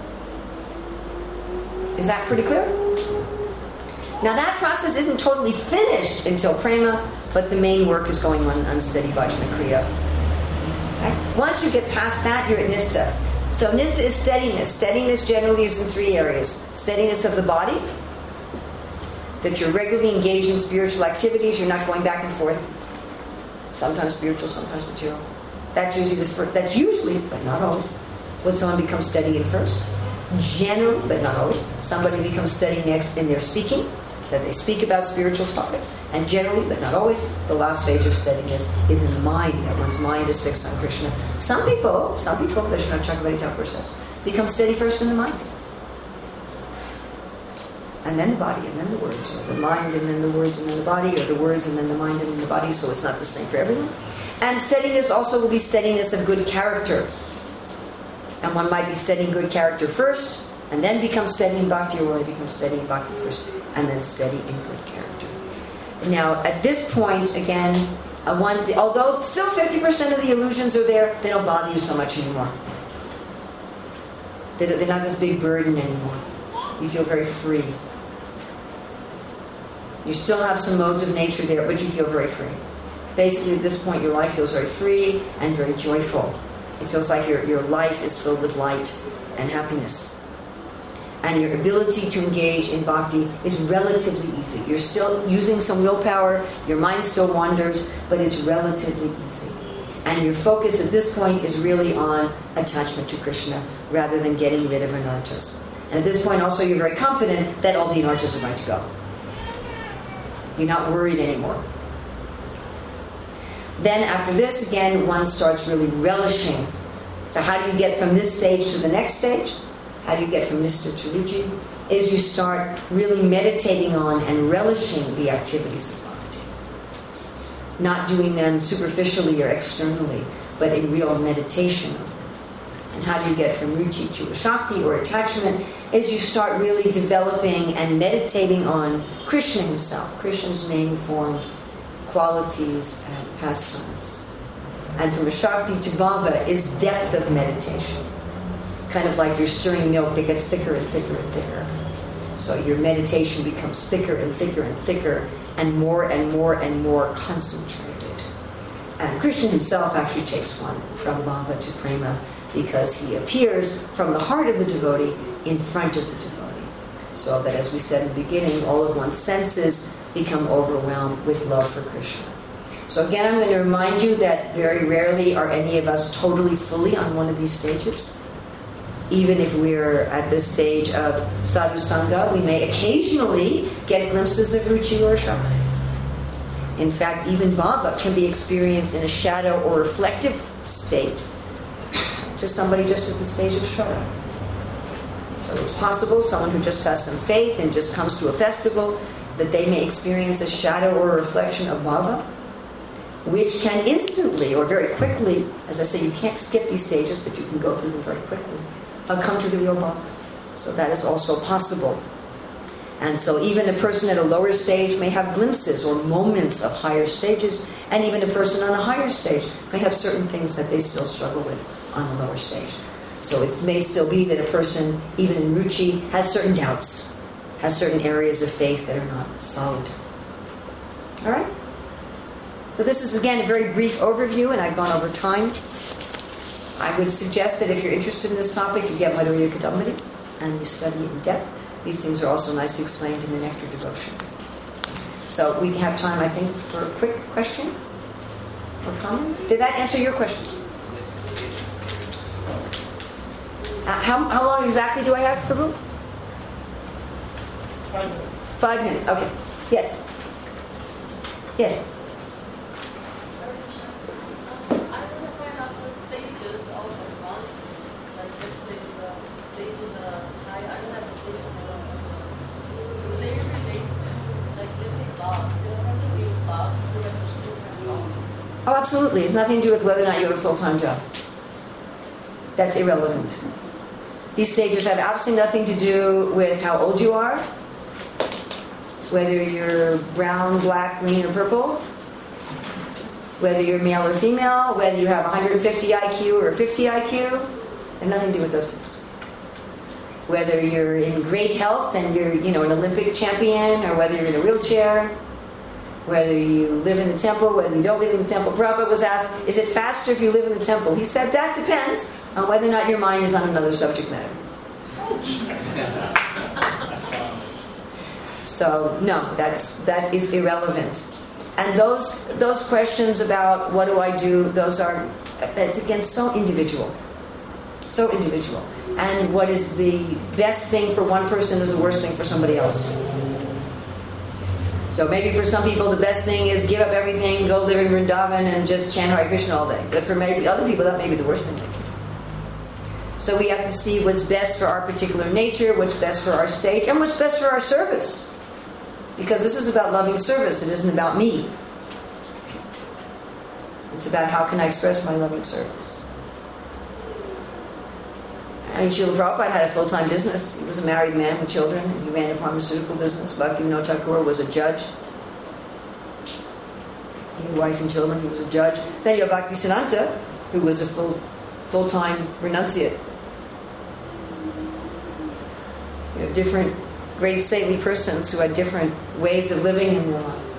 Is that pretty clear? Now that process isn't totally finished until prema, but the main work is going on unsteady bhajana kriya. Right? Once you get past that, you're at nistha. So nistha is steadiness. Steadiness generally is in three areas. Steadiness of the body, that you're regularly engaged in spiritual activities, you're not going back and forth. Sometimes spiritual, sometimes material. That's usually, the first, that's usually, but not always, when someone becomes steady in first. Generally, but not always, somebody becomes steady next in their speaking. that they speak about spiritual topics. And generally, but not always, the last stage of steadiness is in the mind, that one's mind is fixed on Krishna. Some people, some people, Vishwanath Chakravarti Thakur says, become steady first in the mind. And then the body, and then the words, or the mind, and then the words, and then the body, or the words, and then the mind, and then the body, so it's not the same for everyone. And steadiness also will be steadiness of good character. And one might be steadying good character first, and then become steady in bhakti, or one become steady in bhakti first, and then steady in good character. Now, at this point, again, uh, one, although still fifty percent of the illusions are there, they don't bother you so much anymore. They're, they're not this big burden anymore. You feel very free. You still have some modes of nature there, but you feel very free. Basically, at this point, your life feels very free and very joyful. It feels like your, your life is filled with light and happiness. And your ability to engage in bhakti is relatively easy. You're still using some willpower, your mind still wanders, but it's relatively easy. And your focus at this point is really on attachment to Krishna rather than getting rid of anarthas. And at this point also you're very confident that all the anarthas are going to go. You're not worried anymore. Then after this, again, one starts really relishing. So how do you get from this stage to the next stage? How do you get from nistha to ruchi? Is you start really meditating on and relishing the activities of bhakti. Not doing them superficially or externally, but in real meditation. And how do you get from ruchi to shakti or attachment? Is you start really developing and meditating on Krishna himself, Krishna's name, form, qualities, and pastimes. And from a shakti to bhava is depth of meditation. Kind of like you're stirring milk that gets thicker and thicker and thicker. So your meditation becomes thicker and thicker and thicker and more and more and more concentrated. And Krishna himself actually takes one from bhava to prema because he appears from the heart of the devotee in front of the devotee. So that, as we said in the beginning, all of one's senses become overwhelmed with love for Krishna. So again, I'm going to remind you that very rarely are any of us totally fully on one of these stages. Even if we're at the stage of sadhu sangha, we may occasionally get glimpses of ruchi or shakti. In fact, even bhava can be experienced in a shadow or reflective state to somebody just at the stage of shraddha. So it's possible someone who just has some faith and just comes to a festival, that they may experience a shadow or a reflection of bhava, which can instantly or very quickly, as I say, you can't skip these stages, but you can go through them very quickly, uh, come to the real bhava. So that is also possible. And so even a person at a lower stage may have glimpses or moments of higher stages, and even a person on a higher stage may have certain things that they still struggle with on a lower stage. So it may still be that a person, even in ruchi, has certain doubts, has certain areas of faith that are not solid. All right? So this is, again, a very brief overview, and I've gone over time. I would suggest that if you're interested in this topic, you get Madhurya Kadambini, and you study it in depth. These things are also nicely explained in the Nectar Devotion. So we have time, I think, for a quick question or comment. Did that answer your question? Uh, how, how long exactly do I have, Prabhu? Five minutes. Five minutes, okay. Yes. Yes. I want to find out the stages of advancement. Like, let's say the stages are high. I don't have the stages of so they relate to, like, let's say love. You know, has to be love to have a full-time job. Oh, absolutely. It's nothing to do with whether or not you have a full-time job. That's irrelevant. These stages have absolutely nothing to do with how old you are, whether you're brown, black, green, or purple, whether you're male or female, whether you have one hundred fifty I Q or fifty I Q, and nothing to do with those things. Whether you're in great health and you're, you know, an Olympic champion, or whether you're in a wheelchair, whether you live in the temple, whether you don't live in the temple. Prabhupada was asked, is it faster if you live in the temple? He said, that depends on whether or not your mind is on another subject matter. So, no, that's, that is irrelevant. And those those questions about what do I do, those are, it's again so individual. So individual. And what is the best thing for one person is the worst thing for somebody else. So maybe for some people the best thing is give up everything, go live in Vrindavan and just chant Hare Krishna all day. But for maybe other people that may be the worst thing they can do. So we have to see what's best for our particular nature, what's best for our stage, and what's best for our service. Because this is about loving service, it isn't about me. It's about how can I express my loving service. I mean, Srila Prabhupada had a full-time business. He was a married man with children. And he ran a pharmaceutical business. Bhaktivinoda Thakur was a judge. He had a wife and children. He was a judge. Then you have Bhaktisiddhanta, who was a full, full-time renunciate. You have different great saintly persons who had different ways of living in their life.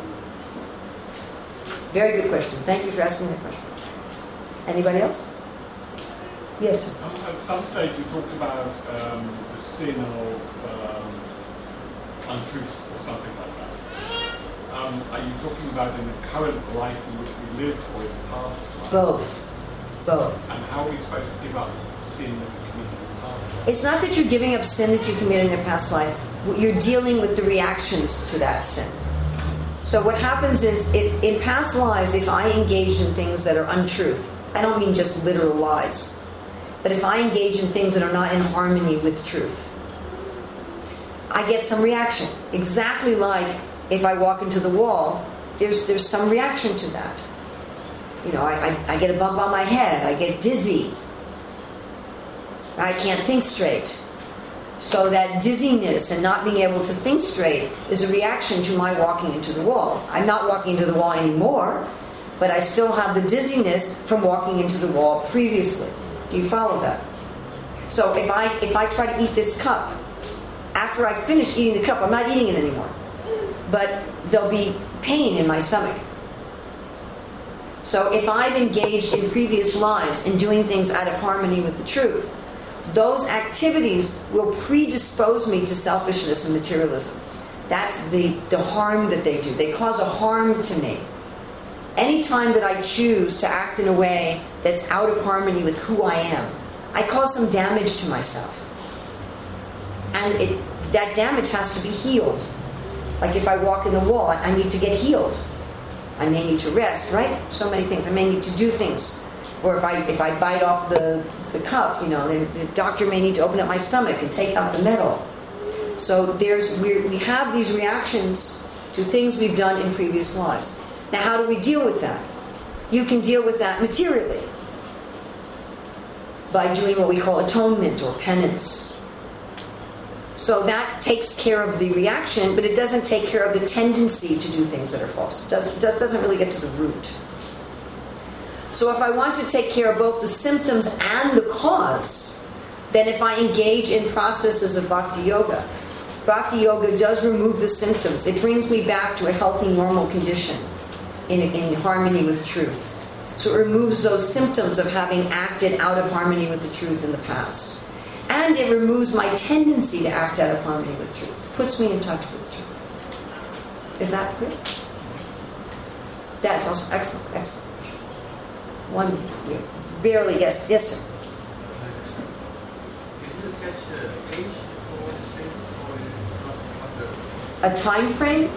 Very good question. Thank you for asking that question. Anybody else? Yes, sir. Um, at some stage you talked about um, the sin of um, untruth or something like that. Um, are you talking about in the current life in which we live or in the past life? Both. Both. And how are we supposed to give up sin that we committed in the past life? It's not that you're giving up sin that you committed in your past life. You're dealing with the reactions to that sin. So what happens is, if in past lives, if I engaged in things that are untruth, I don't mean just literal lies, but if I engage in things that are not in harmony with truth, I get some reaction. Exactly like if I walk into the wall, there's there's some reaction to that. You know, I, I, I get a bump on my head, I get dizzy, I can't think straight. So that dizziness and not being able to think straight is a reaction to my walking into the wall. I'm not walking into the wall anymore, but I still have the dizziness from walking into the wall previously. Do you follow that? So if I if I try to eat this cup, after I finish eating the cup, I'm not eating it anymore. But there'll be pain in my stomach. So if I've engaged in previous lives in doing things out of harmony with the truth, those activities will predispose me to selfishness and materialism. That's the, the harm that they do. They cause a harm to me. Anytime that I choose to act in a way that's out of harmony with who I am, I cause some damage to myself. And it, that damage has to be healed. Like if I walk in the wall, I need to get healed. I may need to rest, right? So many things. I may need to do things. Or if I if I bite off the, the cup, you know, the, the doctor may need to open up my stomach and take out the metal. So there's we we have these reactions to things we've done in previous lives. Now, how do we deal with that? You can deal with that materially by doing what we call atonement or penance. So that takes care of the reaction, but it doesn't take care of the tendency to do things that are false. It doesn't, just doesn't really get to the root. So if I want to take care of both the symptoms and the cause, then if I engage in processes of bhakti yoga, bhakti yoga does remove the symptoms. It brings me back to a healthy, normal condition in, in harmony with truth. So it removes those symptoms of having acted out of harmony with the truth in the past. And it removes my tendency to act out of harmony with truth. It puts me in touch with truth. Is that clear? That's also excellent, excellent. One, barely, yes, yes, sir. Can you attach the age for the statements, or is it not, not the... A time frame?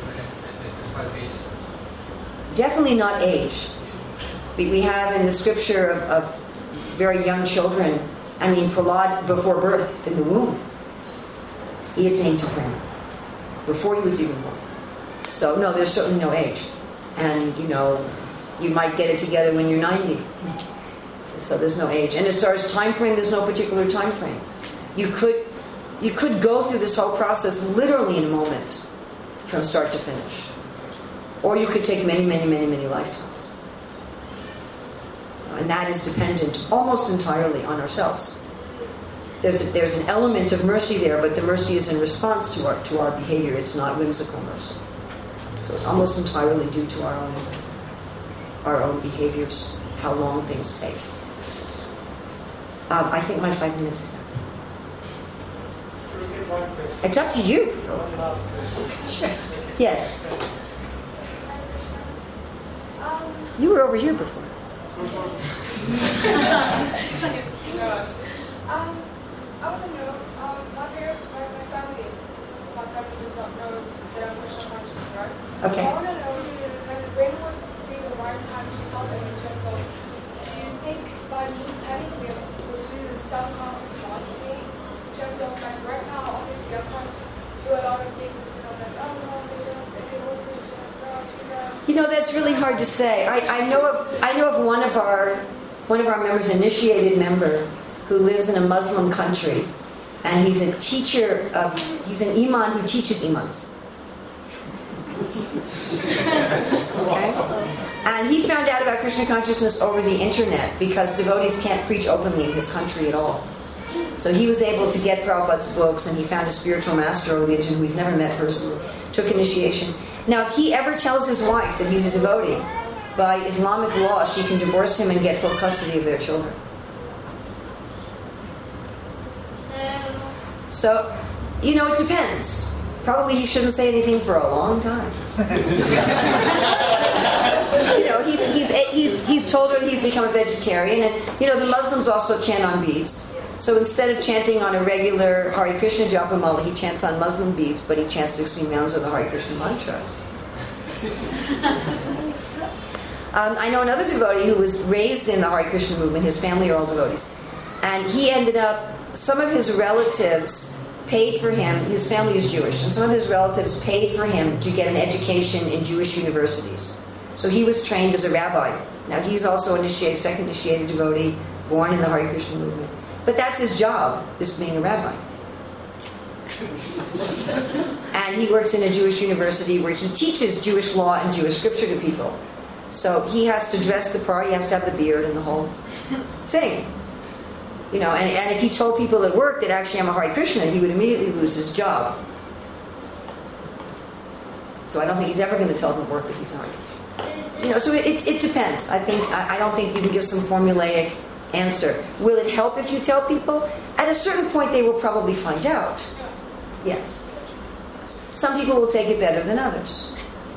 Definitely not age. We, we have in the scripture of, of very young children, I mean, Prahlad, before birth, in the womb, he attained to prema, before he was even born. So, no, there's certainly no age. And, you know, you might get it together when you're ninety. So there's no age. And as far as time frame, there's no particular time frame. You could you could go through this whole process literally in a moment, from start to finish. Or you could take many, many, many, many lifetimes. And that is dependent almost entirely on ourselves. There's a, there's an element of mercy there, but the mercy is in response to our to our behavior. It's not whimsical mercy. So it's almost entirely due to our own our own behaviors, how long things take. Um, I think my five minutes is up. It's up to you. Sure. Yes. Um, You were over here before. um, I want to know, um, my, parent, my, my family, most of my family does not know that I'm Krishna conscious, part. Okay. So I want to know, like, when would be the right time to tell them in terms of, do you think by me telling them, would you somehow influence me? In terms of, like, right now, obviously I can't do a lot of things because I'm like, oh no, they don't, they don't Christian, oh, Jesus. You know, that's really hard to say. I, I know of I know of one of our one of our members, initiated member, who lives in a Muslim country, and he's a teacher of he's an imam who teaches imams. Okay? And he found out about Krishna consciousness over the internet because devotees can't preach openly in his country at all. So he was able to get Prabhupada's books, and he found a spiritual master over the internet who he's never met personally, took initiation. Now, if he ever tells his wife that he's a devotee, by Islamic law, she can divorce him and get full custody of their children. So, you know, it depends. Probably he shouldn't say anything for a long time. You know, he's, he's, he's, he's told her he's become a vegetarian, and, you know, the Muslims also chant on beads. So instead of chanting on a regular Hare Krishna Japamala, he chants on Muslim beads, but he chants sixteen rounds of the Hare Krishna mantra. um, I know another devotee who was raised in the Hare Krishna movement. His family are all devotees. And he ended up, some of his relatives paid for him, his family is Jewish, and some of his relatives paid for him to get an education in Jewish universities. So he was trained as a rabbi. Now he's also initiated, second initiated devotee, born in the Hare Krishna movement. But that's his job, is being a rabbi. And he works in a Jewish university where he teaches Jewish law and Jewish scripture to people. So he has to dress the part, he has to have the beard and the whole thing. You know, and, and if he told people at work that actually I'm a Hare Krishna, he would immediately lose his job. So I don't think he's ever going to tell them at work that he's a Hare Krishna. You know, so it, it depends. I think I, I don't think you can give some formulaic answer. Will it help if you tell people? At a certain point, they will probably find out. Yes. Some people will take it better than others.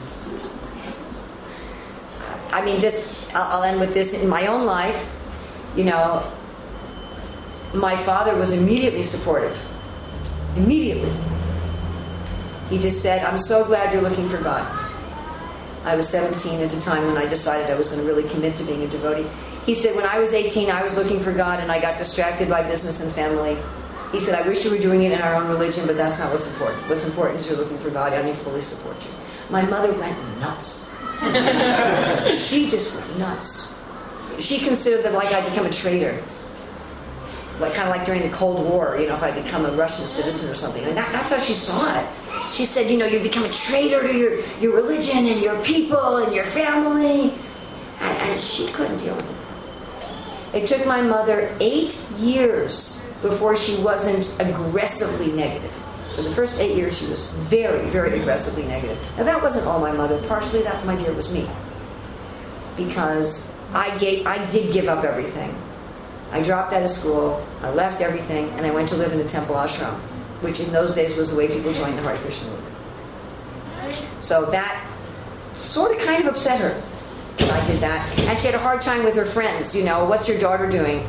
I mean, just, I'll end with this. In my own life, you know, my father was immediately supportive. Immediately. He just said, I'm so glad you're looking for God. I was seventeen at the time when I decided I was going to really commit to being a devotee. He said, when I was eighteen, I was looking for God and I got distracted by business and family. He said, I wish you were doing it in our own religion, but that's not what's important. What's important is you're looking for God, and I fully support you. My mother went nuts. She just went nuts. She considered that like I'd become a traitor. Like kind of like during the Cold War, you know, if I become a Russian citizen or something. And that, that's how she saw it. She said, you know, you become a traitor to your, your religion and your people and your family. And, and she couldn't deal with it. It took my mother eight years before she wasn't aggressively negative. For the first eight years, she was very, very aggressively negative. Now, that wasn't all my mother. Partially, that, my dear, was me. Because I gave, I did give up everything. I dropped out of school, I left everything, and I went to live in a temple ashram, which in those days was the way people joined the Hare Krishna movement. So that sort of kind of upset her. I did that. And she had a hard time with her friends. You know, what's your daughter doing?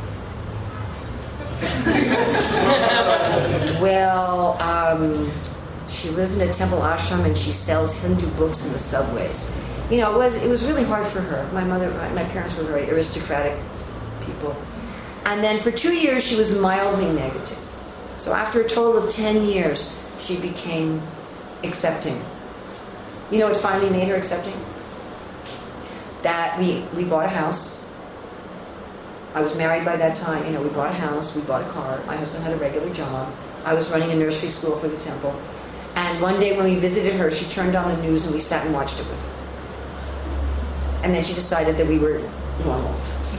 Well, um, she lives in a temple ashram and she sells Hindu books in the subways. You know, it was it was really hard for her. My mother, my parents were very aristocratic people. And then for two years she was mildly negative. So after a total of ten years, she became accepting. You know what finally made her accepting? That we, we bought a house. I was married by that time. You know, we bought a house, we bought a car. My husband had a regular job. I was running a nursery school for the temple. And one day when we visited her, she turned on the news and we sat and watched it with her. And then she decided that we were normal.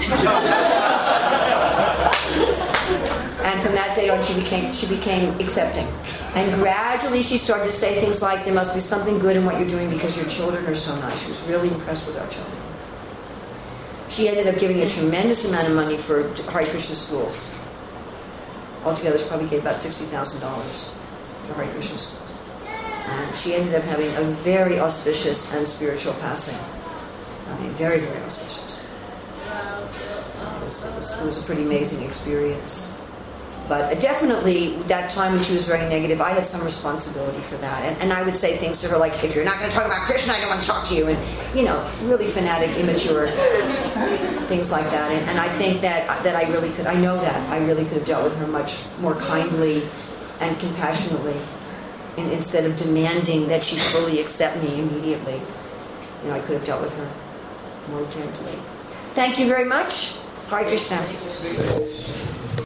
And from that day on, she became she became accepting. And gradually she started to say things like, there must be something good in what you're doing because your children are so nice. She was really impressed with our children. She ended up giving a tremendous amount of money for Hare Krishna schools. Altogether, she probably gave about sixty thousand dollars for Hare Krishna schools. And she ended up having a very auspicious and spiritual passing. I mean, very, very auspicious. It was, it was, it was a pretty amazing experience. But definitely, that time when she was very negative, I had some responsibility for that. And, and I would say things to her like, if you're not going to talk about Krishna, I don't want to talk to you. And, you know, really fanatic, immature things like that. And, and I think that that I really could, I know that, I really could have dealt with her much more kindly and compassionately. And instead of demanding that she fully accept me immediately, you know, I could have dealt with her more gently. Thank you very much. Hare Krishna.